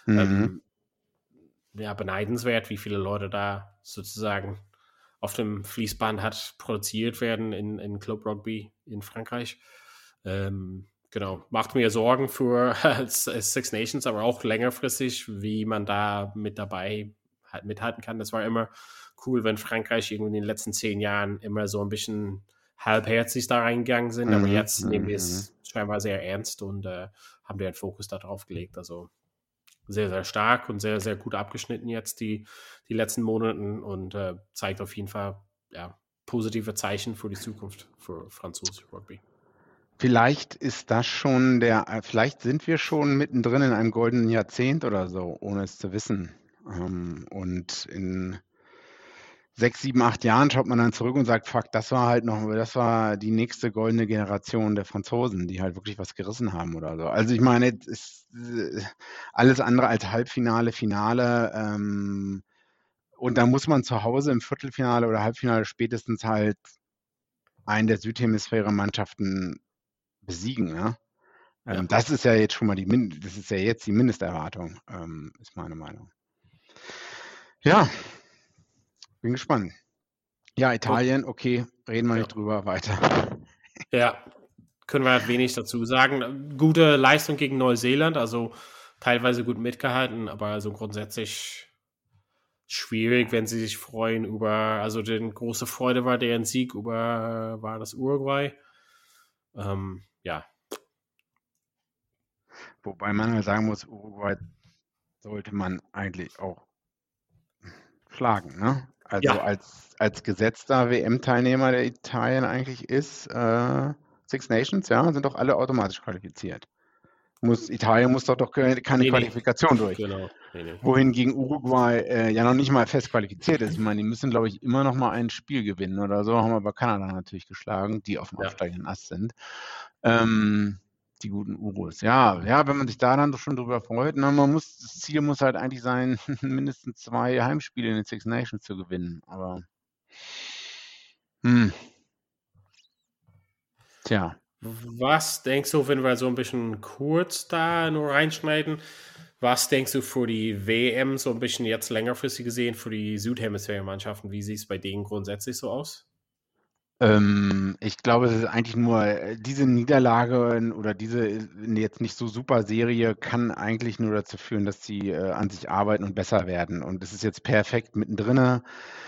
Speaker 2: Beneidenswert, wie viele Leute da sozusagen auf dem Fließband hat produziert werden in Club Rugby in Frankreich. Genau, macht mir Sorgen für Six Nations, aber auch längerfristig, wie man da mit dabei halt mithalten kann. Das war immer cool, wenn Frankreich irgendwie in den letzten 10 Jahren immer so ein bisschen halbherzig da reingegangen sind, aber jetzt nehmen wir es scheinbar sehr ernst und haben den Fokus darauf gelegt. Also sehr, sehr stark und sehr, sehr gut abgeschnitten jetzt die letzten Monate und zeigt auf jeden Fall positive Zeichen für die Zukunft für französische Rugby.
Speaker 3: Vielleicht ist das schon vielleicht sind wir schon mittendrin in einem goldenen Jahrzehnt oder so, ohne es zu wissen. Und in 6, 7, 8 Jahren schaut man dann zurück und sagt, fuck, das war die nächste goldene Generation der Franzosen, die halt wirklich was gerissen haben oder so. Also ich meine, es ist alles andere als Halbfinale, Finale. Und da muss man zu Hause im Viertelfinale oder Halbfinale spätestens halt einen der Südhemisphäre-Mannschaften besiegen. Ne? Das ist ja jetzt schon mal die Mindesterwartung, ist meine Meinung. Ja, bin gespannt. Ja, Italien, okay, reden wir nicht drüber, weiter.
Speaker 2: Ja, können wir halt wenig dazu sagen. Gute Leistung gegen Neuseeland, also teilweise gut mitgehalten, aber also grundsätzlich schwierig, wenn sie sich freuen also die große Freude war deren Sieg war das Uruguay.
Speaker 3: Wobei man halt sagen muss, Uruguay sollte man eigentlich auch schlagen, ne? Also als gesetzter WM-Teilnehmer der Italien eigentlich ist, Six Nations, sind doch alle automatisch qualifiziert. Italien muss doch keine Qualifikation durch.
Speaker 2: Genau.
Speaker 3: Wohingegen Uruguay ja noch nicht mal fest qualifiziert ist. Ich meine, die müssen, glaube ich, immer noch mal ein Spiel gewinnen oder so. Haben aber Kanada natürlich geschlagen, die auf dem aufsteigenden Ast sind. Die guten Urus. Ja, wenn man sich da dann doch schon drüber freut, das Ziel muss halt eigentlich sein, mindestens 2 Heimspiele in den Six Nations zu gewinnen. Aber Tja.
Speaker 2: Was denkst du, wenn wir so ein bisschen kurz da nur reinschneiden? Was denkst du für die WM so ein bisschen jetzt längerfristig gesehen für die Südhemisphäre-Mannschaften? Wie sieht es bei denen grundsätzlich so aus?
Speaker 3: Ich glaube, es ist eigentlich nur diese Niederlage oder diese jetzt nicht so super Serie kann eigentlich nur dazu führen, dass sie an sich arbeiten und besser werden. Und es ist jetzt perfekt mittendrin.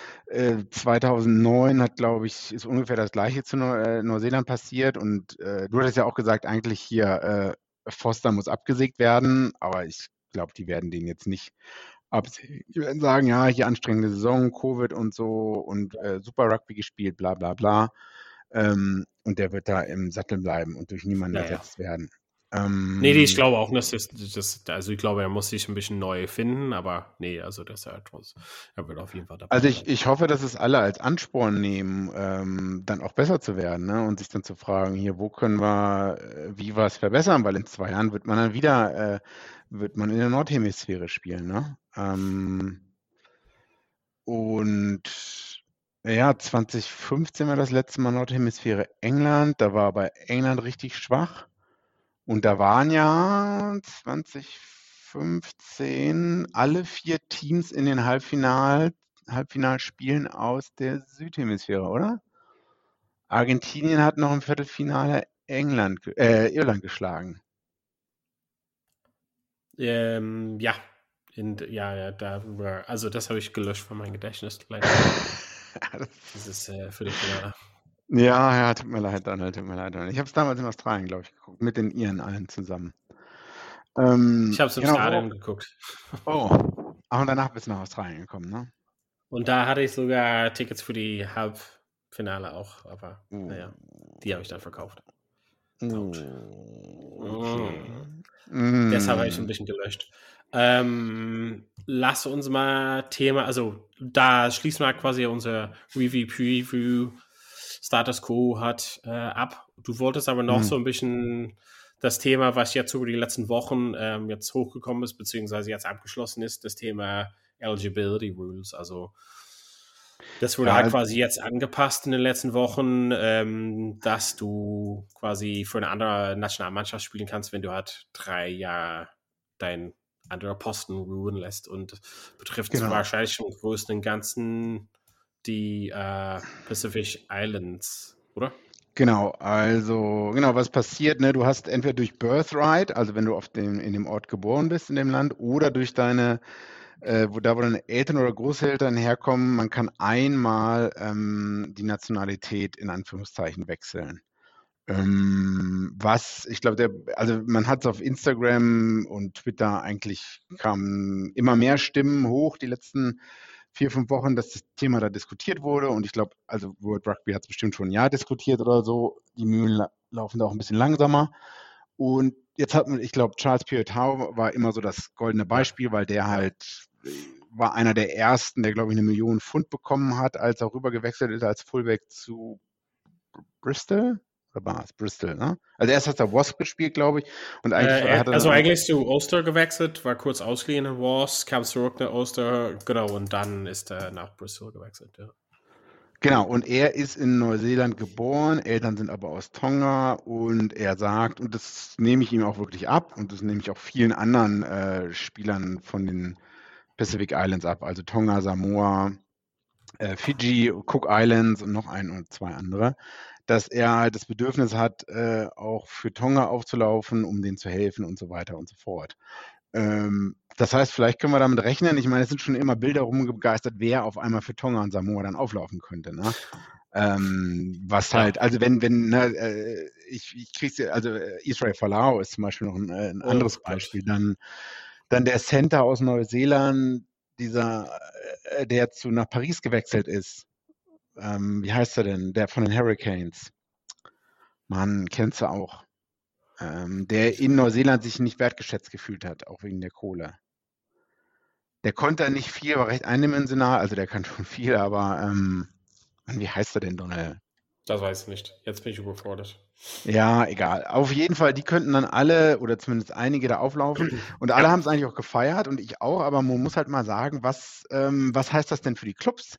Speaker 3: 2009 ist ungefähr das Gleiche zu Neuseeland passiert. Und du hattest ja auch gesagt, eigentlich hier Foster muss abgesägt werden. Aber ich glaube, die werden den jetzt nicht absägen. Die werden sagen, ja, hier anstrengende Saison, Covid und so und Super Rugby gespielt, bla bla bla. Und der wird da im Sattel bleiben und durch niemanden ersetzt werden.
Speaker 2: Nee, ich glaube auch, also ich glaube, er muss sich ein bisschen neu finden, aber nee, also er wird auf jeden Fall dabei.
Speaker 3: Also ich hoffe, dass es alle als Ansporn nehmen, dann auch besser zu werden, ne? Und sich dann zu fragen, hier, wo können wir wie was verbessern, weil in 2 Jahren wird man dann wieder wird man in der Nordhemisphäre spielen, ne? Und ja, 2015 war das letzte Mal Nordhemisphäre England. Da war aber England richtig schwach. Und da waren ja 2015 alle 4 Teams in den Halbfinalspielen aus der Südhemisphäre, oder? Argentinien hat noch im Viertelfinale Irland geschlagen.
Speaker 2: Ja. Also das habe ich gelöscht von meinem Gedächtnis. Dieses Viertelfinale.
Speaker 3: Ja, tut mir leid, Donald, tut mir leid, Donald. Ich habe es damals in Australien, glaube ich, geguckt, mit den Iren allen zusammen.
Speaker 2: Ich habe es im Stadion geguckt.
Speaker 3: Oh, und danach bist du nach Australien gekommen, ne?
Speaker 2: Und da hatte ich sogar Tickets für die Halbfinale auch, aber naja, die habe ich dann verkauft.
Speaker 3: Okay.
Speaker 2: Deshalb habe ich ein bisschen gelöscht. Lass uns mal also da schließen wir quasi unser Review Status Quo ab. Du wolltest aber noch so ein bisschen das Thema, was jetzt über die letzten Wochen jetzt hochgekommen ist, beziehungsweise jetzt abgeschlossen ist, das Thema Eligibility Rules. Also das wurde halt quasi jetzt angepasst in den letzten Wochen, dass du quasi für eine andere Nationalmannschaft spielen kannst, wenn du halt 3 Jahre dein anderer Posten ruhen lässt, und betrifft wahrscheinlich im Größten und Ganzen die Pacific Islands, oder?
Speaker 3: Genau, was passiert, ne? Du hast entweder durch Birthright, also wenn du in dem Ort geboren bist in dem Land, oder durch deine wo deine Eltern oder Großeltern herkommen, man kann einmal die Nationalität in Anführungszeichen wechseln. Ich glaube, man hat es auf Instagram und Twitter, eigentlich kamen immer mehr Stimmen hoch die letzten 4, 5 Wochen, dass das Thema da diskutiert wurde, und ich glaube, also World Rugby hat es bestimmt schon ein Jahr diskutiert oder so. Die Mühlen laufen da auch ein bisschen langsamer. Und jetzt ich glaube, Charles Piutau war immer so das goldene Beispiel, weil der halt war einer der ersten, der, glaube ich, 1 Million Pfund bekommen hat, als er rüber gewechselt ist als Fullback zu Bristol. Oder war es Bristol, ne? Also erst hat er Wasp gespielt, glaube ich. Und
Speaker 2: eigentlich zu Ulster gewechselt, war kurz ausgeliehen in Wasp, kam zurück nach Ulster, genau, und dann ist er nach Bristol gewechselt, ja.
Speaker 3: Genau, und er ist in Neuseeland geboren, Eltern sind aber aus Tonga, und er sagt, und das nehme ich ihm auch wirklich ab, und das nehme ich auch vielen anderen Spielern von den Pacific Islands ab, also Tonga, Samoa, Fiji, Cook Islands und noch 1 oder 2 andere, dass er halt das Bedürfnis hat, auch für Tonga aufzulaufen, um denen zu helfen und so weiter und so fort. Das heißt, vielleicht können wir damit rechnen. Ich meine, es sind schon immer Bilder rumgegeistert, wer auf einmal für Tonga und Samoa dann auflaufen könnte, ne? Was halt, also ich krieg's, also Israel Folau ist zum Beispiel noch ein anderes Beispiel. Dann der Center aus Neuseeland, der nach Paris gewechselt ist. Wie heißt er denn? Der von den Hurricanes. Mann, kennst du auch. Der in Neuseeland sich nicht wertgeschätzt gefühlt hat, auch wegen der Kohle. Der konnte nicht viel, war recht eindimensional, also der kann schon viel, aber wie heißt er denn, Donald?
Speaker 2: Das weiß ich nicht. Jetzt bin ich überfordert.
Speaker 3: Ja, egal. Auf jeden Fall, die könnten dann alle oder zumindest einige da auflaufen, und alle haben es eigentlich auch gefeiert und ich auch, aber man muss halt mal sagen, was heißt das denn für die Clubs?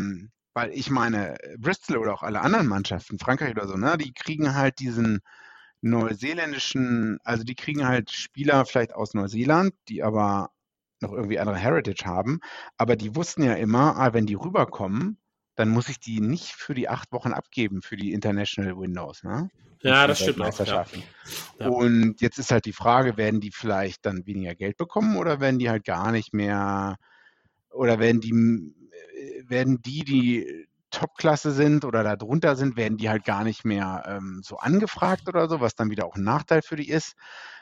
Speaker 3: Weil ich meine, Bristol oder auch alle anderen Mannschaften, Frankreich oder so, ne, die kriegen halt diesen neuseeländischen, also die kriegen halt Spieler vielleicht aus Neuseeland, die aber noch irgendwie andere Heritage haben, aber die wussten ja immer, wenn die rüberkommen, dann muss ich die nicht für die 8 Wochen abgeben für die International Windows, ne?
Speaker 2: Ja, das stimmt auch. Ja.
Speaker 3: Ja. Und jetzt ist halt die Frage, werden die vielleicht dann weniger Geld bekommen oder werden die halt gar nicht mehr, oder werden die Top-Klasse sind oder da drunter sind, werden die halt gar nicht mehr so angefragt oder so, was dann wieder auch ein Nachteil für die ist.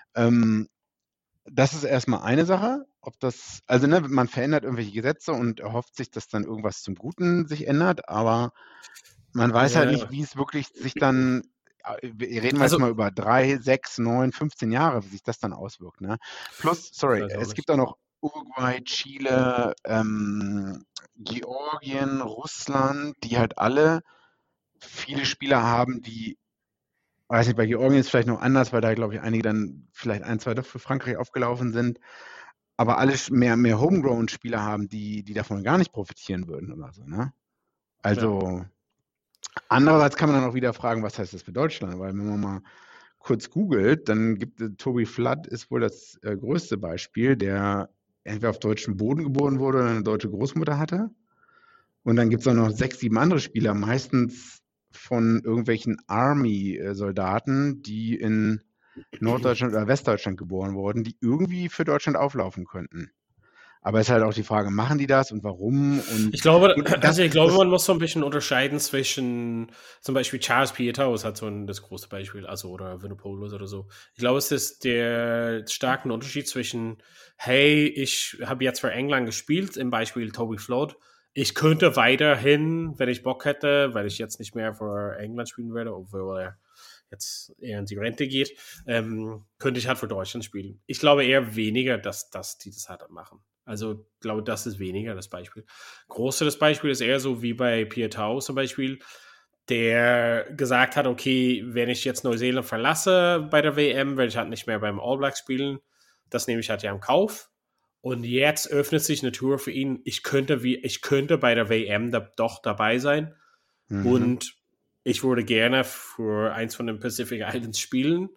Speaker 3: Das ist erstmal eine Sache, also man verändert irgendwelche Gesetze und erhofft sich, dass dann irgendwas zum Guten sich ändert, aber man weiß halt nicht, wie es wirklich sich dann, reden wir jetzt mal über 3, 6, 9, 15 Jahre, wie sich das dann auswirkt. Ne? Plus, es gibt auch noch Uruguay, Chile, Georgien, Russland, die halt alle viele Spieler haben, die, weiß nicht, bei Georgien ist es vielleicht noch anders, weil da, glaube ich, einige dann vielleicht 1, 2 doch für Frankreich aufgelaufen sind, aber alle mehr Homegrown-Spieler haben, die davon gar nicht profitieren würden oder so. Ne? Also, andererseits kann man dann auch wieder fragen, was heißt das für Deutschland? Weil wenn man mal kurz googelt, dann Toby Flood ist wohl das größte Beispiel, der entweder auf deutschem Boden geboren wurde oder eine deutsche Großmutter hatte. Und dann gibt es auch noch 6, 7 andere Spieler, meistens von irgendwelchen Army-Soldaten, die in Norddeutschland oder Westdeutschland geboren wurden, die irgendwie für Deutschland auflaufen könnten. Aber es ist halt auch die Frage, machen die das und warum? Und
Speaker 2: ich glaube, man muss so ein bisschen unterscheiden zwischen, zum Beispiel Charles Pietau ist halt so das große Beispiel, also oder Vinopoulous oder so. Ich glaube, es ist der starke Unterschied zwischen, hey, ich habe jetzt für England gespielt, im Beispiel Toby Flood. Ich könnte weiterhin, wenn ich Bock hätte, weil ich jetzt nicht mehr für England spielen werde, obwohl er jetzt eher in die Rente geht, könnte ich halt für Deutschland spielen. Ich glaube eher weniger, dass die das halt machen. Also ich glaube, das ist weniger das Beispiel. Das Beispiel ist eher so wie bei Pietau zum Beispiel, der gesagt hat, okay, wenn ich jetzt Neuseeland verlasse bei der WM, werde ich halt nicht mehr beim All Blacks spielen. Das nehme ich halt ja im Kauf. Und jetzt öffnet sich eine Tür für ihn. Ich könnte bei der WM doch dabei sein. Mhm. Und ich würde gerne für eins von den Pacific Islands spielen.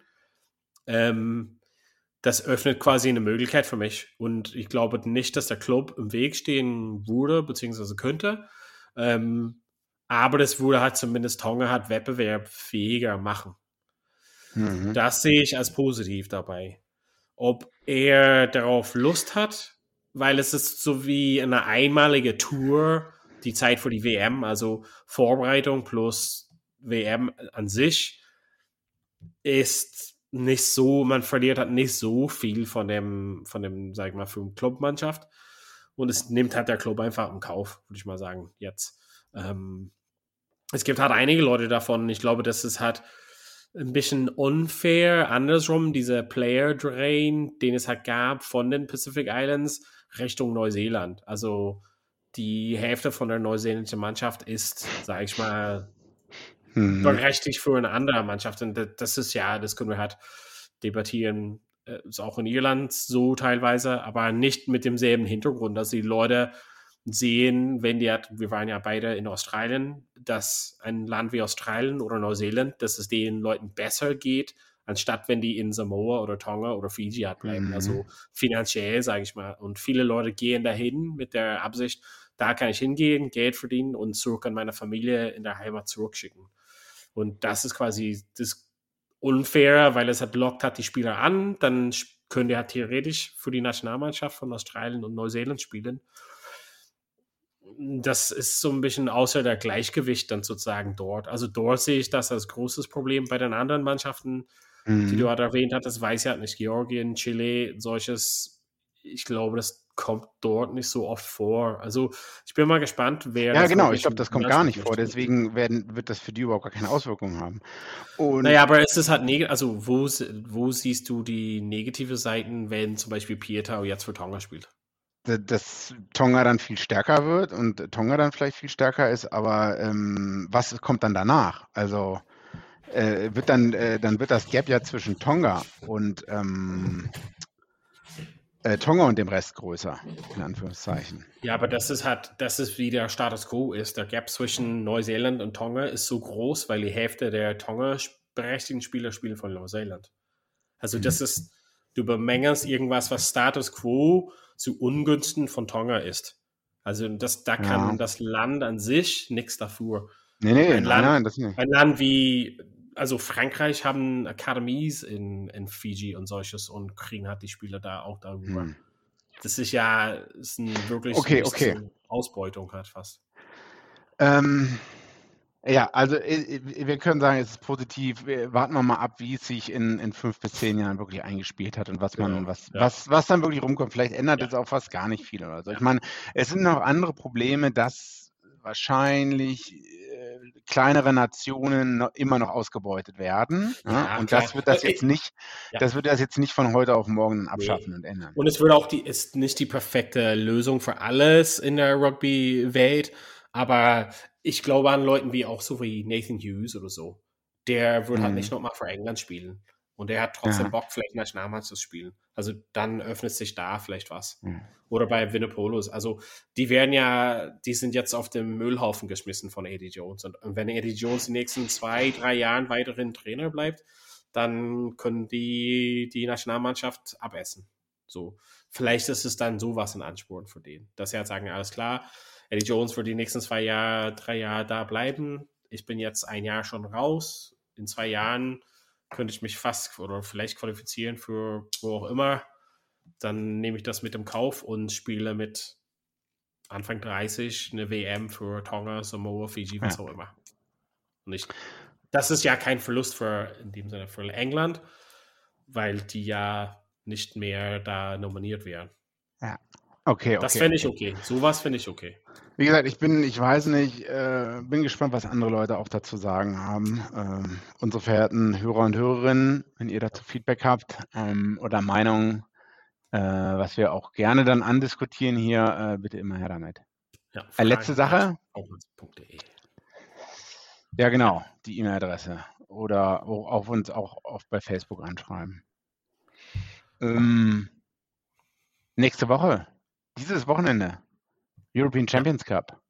Speaker 2: Das öffnet quasi eine Möglichkeit für mich. Und ich glaube nicht, dass der Club im Weg stehen würde, beziehungsweise könnte. Aber das würde halt zumindest Tonga halt wettbewerbsfähiger machen. Mhm. Das sehe ich als positiv dabei. Ob er darauf Lust hat, weil es ist so wie eine einmalige Tour, die Zeit für die WM, also Vorbereitung plus WM an sich, ist nicht so, man verliert halt nicht so viel von dem, sag ich mal, für eine Clubmannschaft. Und es nimmt halt der Club einfach im Kauf, würde ich mal sagen, jetzt. Es gibt halt einige Leute davon, ich glaube, das ist halt ein bisschen unfair, andersrum, dieser Player-Drain, den es halt gab von den Pacific Islands Richtung Neuseeland. Also die Hälfte von der neuseeländischen Mannschaft ist, sag ich mal, berechtigt für eine andere Mannschaft. Und das ist das können wir halt debattieren, ist auch in Irland so teilweise, aber nicht mit demselben Hintergrund, dass die Leute sehen, wir waren ja beide in Australien, dass ein Land wie Australien oder Neuseeland, dass es den Leuten besser geht, anstatt wenn die in Samoa oder Tonga oder Fiji halt bleiben. Mhm. Also finanziell, sage ich mal. Und viele Leute gehen dahin mit der Absicht, da kann ich hingehen, Geld verdienen und zurück an meine Familie in der Heimat zurückschicken. Und das ist quasi das Unfaire, weil es lockt die Spieler an, dann können die halt theoretisch für die Nationalmannschaft von Australien und Neuseeland spielen. Das ist so ein bisschen außer der Gleichgewicht dann sozusagen dort. Also dort sehe ich das als großes Problem. Bei den anderen Mannschaften, die du halt erwähnt hast, das weiß ich halt nicht. Georgien, Chile, solches, ich glaube, das kommt dort nicht so oft vor. Also ich bin mal gespannt, wer...
Speaker 3: Ja, genau, ich glaube, das kommt gar nicht vor. Deswegen wird das für die überhaupt gar keine Auswirkungen haben. Und
Speaker 2: naja, aber es ist halt negativ. Also wo siehst du die negative Seiten, wenn zum Beispiel Pietau jetzt für Tonga spielt?
Speaker 3: Dass Tonga dann viel stärker wird und Tonga dann vielleicht viel stärker ist, aber was kommt dann danach? Also dann wird das Gap ja zwischen Tonga und dem Rest größer, in Anführungszeichen.
Speaker 2: Ja, aber das ist wie der Status Quo ist. Der Gap zwischen Neuseeland und Tonga ist so groß, weil die Hälfte der Tonga berechtigten Spieler spielen von Neuseeland. Also das ist, du bemängelst irgendwas, was Status Quo zu Ungunsten von Tonga ist. Also da kann das Land an sich nichts dafür.
Speaker 3: Nein, das nicht.
Speaker 2: Ein Land wie, also Frankreich haben Akademies in Fiji und solches und kriegen halt die Spieler da auch darüber. Das ist ja wirklich
Speaker 3: Okay.
Speaker 2: Ausbeutung halt fast.
Speaker 3: Ja, also wir können sagen, es ist positiv. Warten wir mal ab, wie es sich in 5 bis 10 Jahren wirklich eingespielt hat und was dann wirklich rumkommt. Vielleicht ändert es auch fast gar nicht viel oder so. Ich meine, es sind noch andere Probleme, dass wahrscheinlich kleinere Nationen immer noch ausgebeutet werden. Ja, und das wird das jetzt nicht von heute auf morgen abschaffen und ändern.
Speaker 2: Und es wird auch ist nicht die perfekte Lösung für alles in der Rugby-Welt, aber ich glaube an Leuten wie Nathan Hughes oder so. Der wird halt nicht nochmal für England spielen. Und der hat trotzdem Bock, vielleicht Nationalmannschaft zu spielen. Also dann öffnet sich da vielleicht was. Oder bei Vinopolos. Also die sind jetzt auf dem Müllhaufen geschmissen von Eddie Jones. Und wenn Eddie Jones die nächsten 2-3 Jahren weiterhin Trainer bleibt, dann können die Nationalmannschaft abessen. So. Vielleicht ist es dann sowas ein Ansporn für den. Dass sie halt sagen, alles klar, Eddie Jones wird die nächsten 3 Jahre da bleiben. Ich bin jetzt 1 Jahr schon raus. In 2 Jahren könnte ich mich fast oder vielleicht qualifizieren für wo auch immer. Dann nehme ich das mit im Kauf und spiele mit Anfang 30 eine WM für Tonga, Samoa, Fiji, was auch immer. Und das ist ja kein Verlust in dem Sinne für England, weil die ja nicht mehr da nominiert wären.
Speaker 3: Ja. Okay.
Speaker 2: Das fände ich okay. Sowas finde ich okay.
Speaker 3: Wie gesagt, ich bin gespannt, was andere Leute auch dazu sagen haben. Unsere verehrten Hörer und Hörerinnen, wenn ihr dazu Feedback habt oder Meinungen, was wir auch gerne dann andiskutieren hier, bitte immer her damit.
Speaker 2: Ja,
Speaker 3: letzte Sache. Ja, genau, die E-Mail-Adresse. Oder auf uns auch bei Facebook anschreiben. Nächste Woche, dieses Wochenende, European Champions Cup.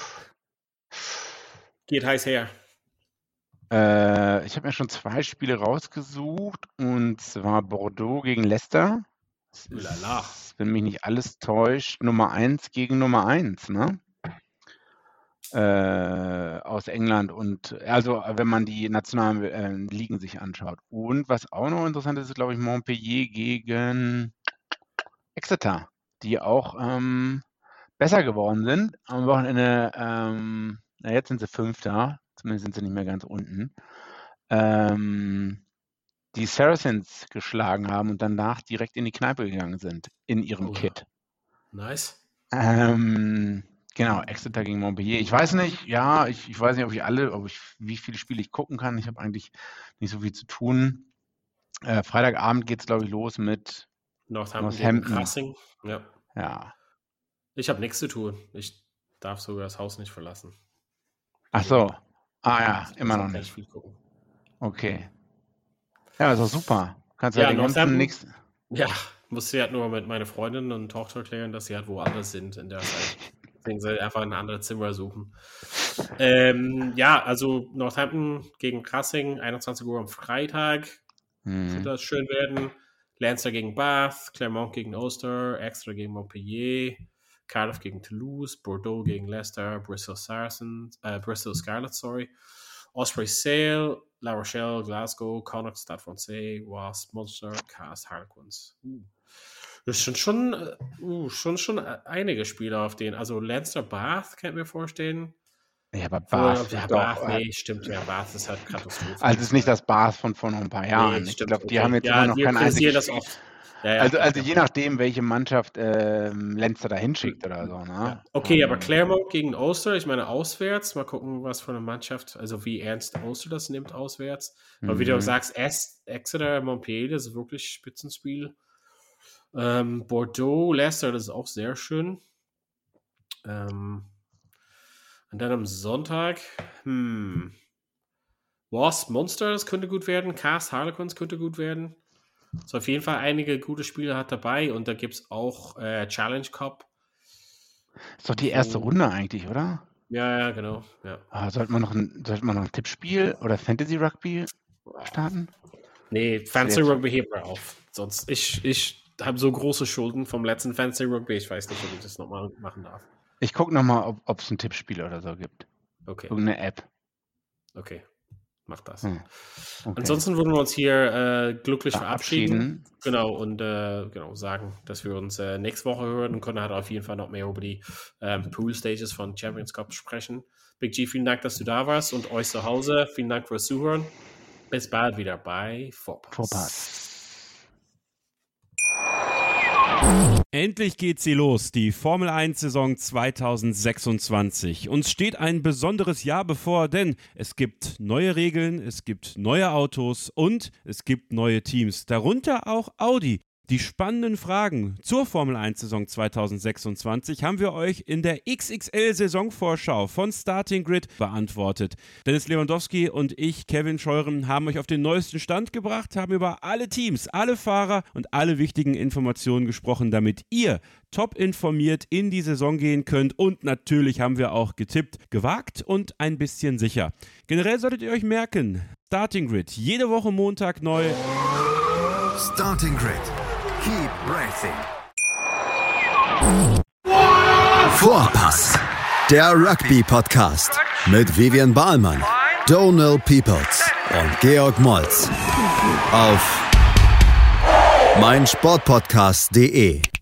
Speaker 2: Geht heiß her.
Speaker 3: Ich habe mir schon 2 Spiele rausgesucht, und zwar Bordeaux gegen Leicester. Wenn mich nicht alles täuscht, Nummer 1 gegen Nummer 1, ne? Aus England, und also wenn man die nationalen Ligen sich anschaut. Und was auch noch interessant ist, glaube ich, Montpellier gegen Exeter, die auch besser geworden sind. Am Wochenende, jetzt sind sie 5. Zumindest sind sie nicht mehr ganz unten. Die Saracens geschlagen haben und danach direkt in die Kneipe gegangen sind, in ihrem Kit.
Speaker 2: Nice.
Speaker 3: Genau, Exeter gegen Montpellier. Ich weiß nicht, ich weiß nicht, wie viele Spiele ich gucken kann. Ich habe eigentlich nicht so viel zu tun. Freitagabend geht es, glaube ich, los mit
Speaker 2: Northampton gegen Racing.
Speaker 3: Ja.
Speaker 2: Ich habe nichts zu tun. Ich darf sogar das Haus nicht verlassen.
Speaker 3: Ach so. Immer noch nicht.
Speaker 2: Viel gucken.
Speaker 3: Okay. Ja, ist doch super. Kannst ja den ganzen nächsten... Ja,
Speaker 2: musste halt nur mit meiner Freundin und Tochter klären, dass sie halt woanders sind in der Zeit. Deswegen soll ich einfach ein anderes Zimmer suchen. Also Northampton gegen Racing, 21 Uhr am Freitag. Wird das schön werden. Leinster gegen Bath, Clermont gegen Ulster, Exeter gegen Montpellier, Cardiff gegen Toulouse, Bordeaux gegen Leicester, Bristol Scarlets, Osprey Sale, La Rochelle, Glasgow, Connacht, Stade Francais, Wasp, Munster, Cast, Harlequins. Das sind schon einige Spieler auf denen. Also Leinster Bath, kann ich mir vorstellen.
Speaker 3: Ja, aber Bath
Speaker 2: stimmt. Ja, Bath ist halt Katastrophe.
Speaker 3: Also es ist nicht das Bath von vor noch ein paar Jahren. Ich glaube, die haben jetzt immer noch kein einziges Spiel. Also je nachdem, welche Mannschaft Leinster da hinschickt oder so. Ne?
Speaker 2: Ja. Okay, aber Clermont gegen Ulster, ich meine auswärts. Mal gucken, was für eine Mannschaft, also wie ernst Ulster das nimmt auswärts. Aber wie du sagst, Exeter, Montpellier, das ist wirklich Spitzenspiel. Bordeaux, Leicester, das ist auch sehr schön. Und dann am Sonntag, Wasp, Munster, das könnte gut werden. Cast, Harlequins könnte gut werden. So, auf jeden Fall einige gute Spiele hat dabei. Und da gibt es auch Challenge Cup.
Speaker 3: Ist doch die erste Runde eigentlich, oder?
Speaker 2: Ja, genau. Ja.
Speaker 3: Sollte man noch ein Tippspiel oder Fantasy Rugby starten?
Speaker 2: Nee, Fantasy Rugby heben wir auf. Sonst, ich habe so große Schulden vom letzten Fantasy Rugby, ich weiß nicht, ob ich das nochmal machen darf.
Speaker 3: Ich gucke nochmal, ob es ein Tippspiel oder so gibt.
Speaker 2: Okay.
Speaker 3: Irgendeine App.
Speaker 2: Okay, mach das.
Speaker 3: Okay.
Speaker 2: Ansonsten würden wir uns hier glücklich verabschieden. Genau, und sagen, dass wir uns nächste Woche hören und können halt auf jeden Fall noch mehr über die Pool-Stages von Champions Cup sprechen. Big G, vielen Dank, dass du da warst und euch zu Hause. Vielen Dank fürs Zuhören. Bis bald wieder bei Vorpass.
Speaker 5: Endlich geht sie los, die Formel 1-Saison 2026. Uns steht ein besonderes Jahr bevor, denn es gibt neue Regeln, es gibt neue Autos und es gibt neue Teams, darunter auch Audi. Die spannenden Fragen zur Formel 1-Saison 2026 haben wir euch in der XXL-Saisonvorschau von Starting Grid beantwortet. Dennis Lewandowski und ich, Kevin Scheuren, haben euch auf den neuesten Stand gebracht, haben über alle Teams, alle Fahrer und alle wichtigen Informationen gesprochen, damit ihr top informiert in die Saison gehen könnt. Und natürlich haben wir auch getippt, gewagt und ein bisschen sicher. Generell solltet ihr euch merken, Starting Grid, jede Woche Montag neu.
Speaker 1: Starting Grid. Keep racing. Vorpass, der Rugby-Podcast mit Vivian Bahlmann, Donald Peoples und Georg Moltz auf meinsportpodcast.de.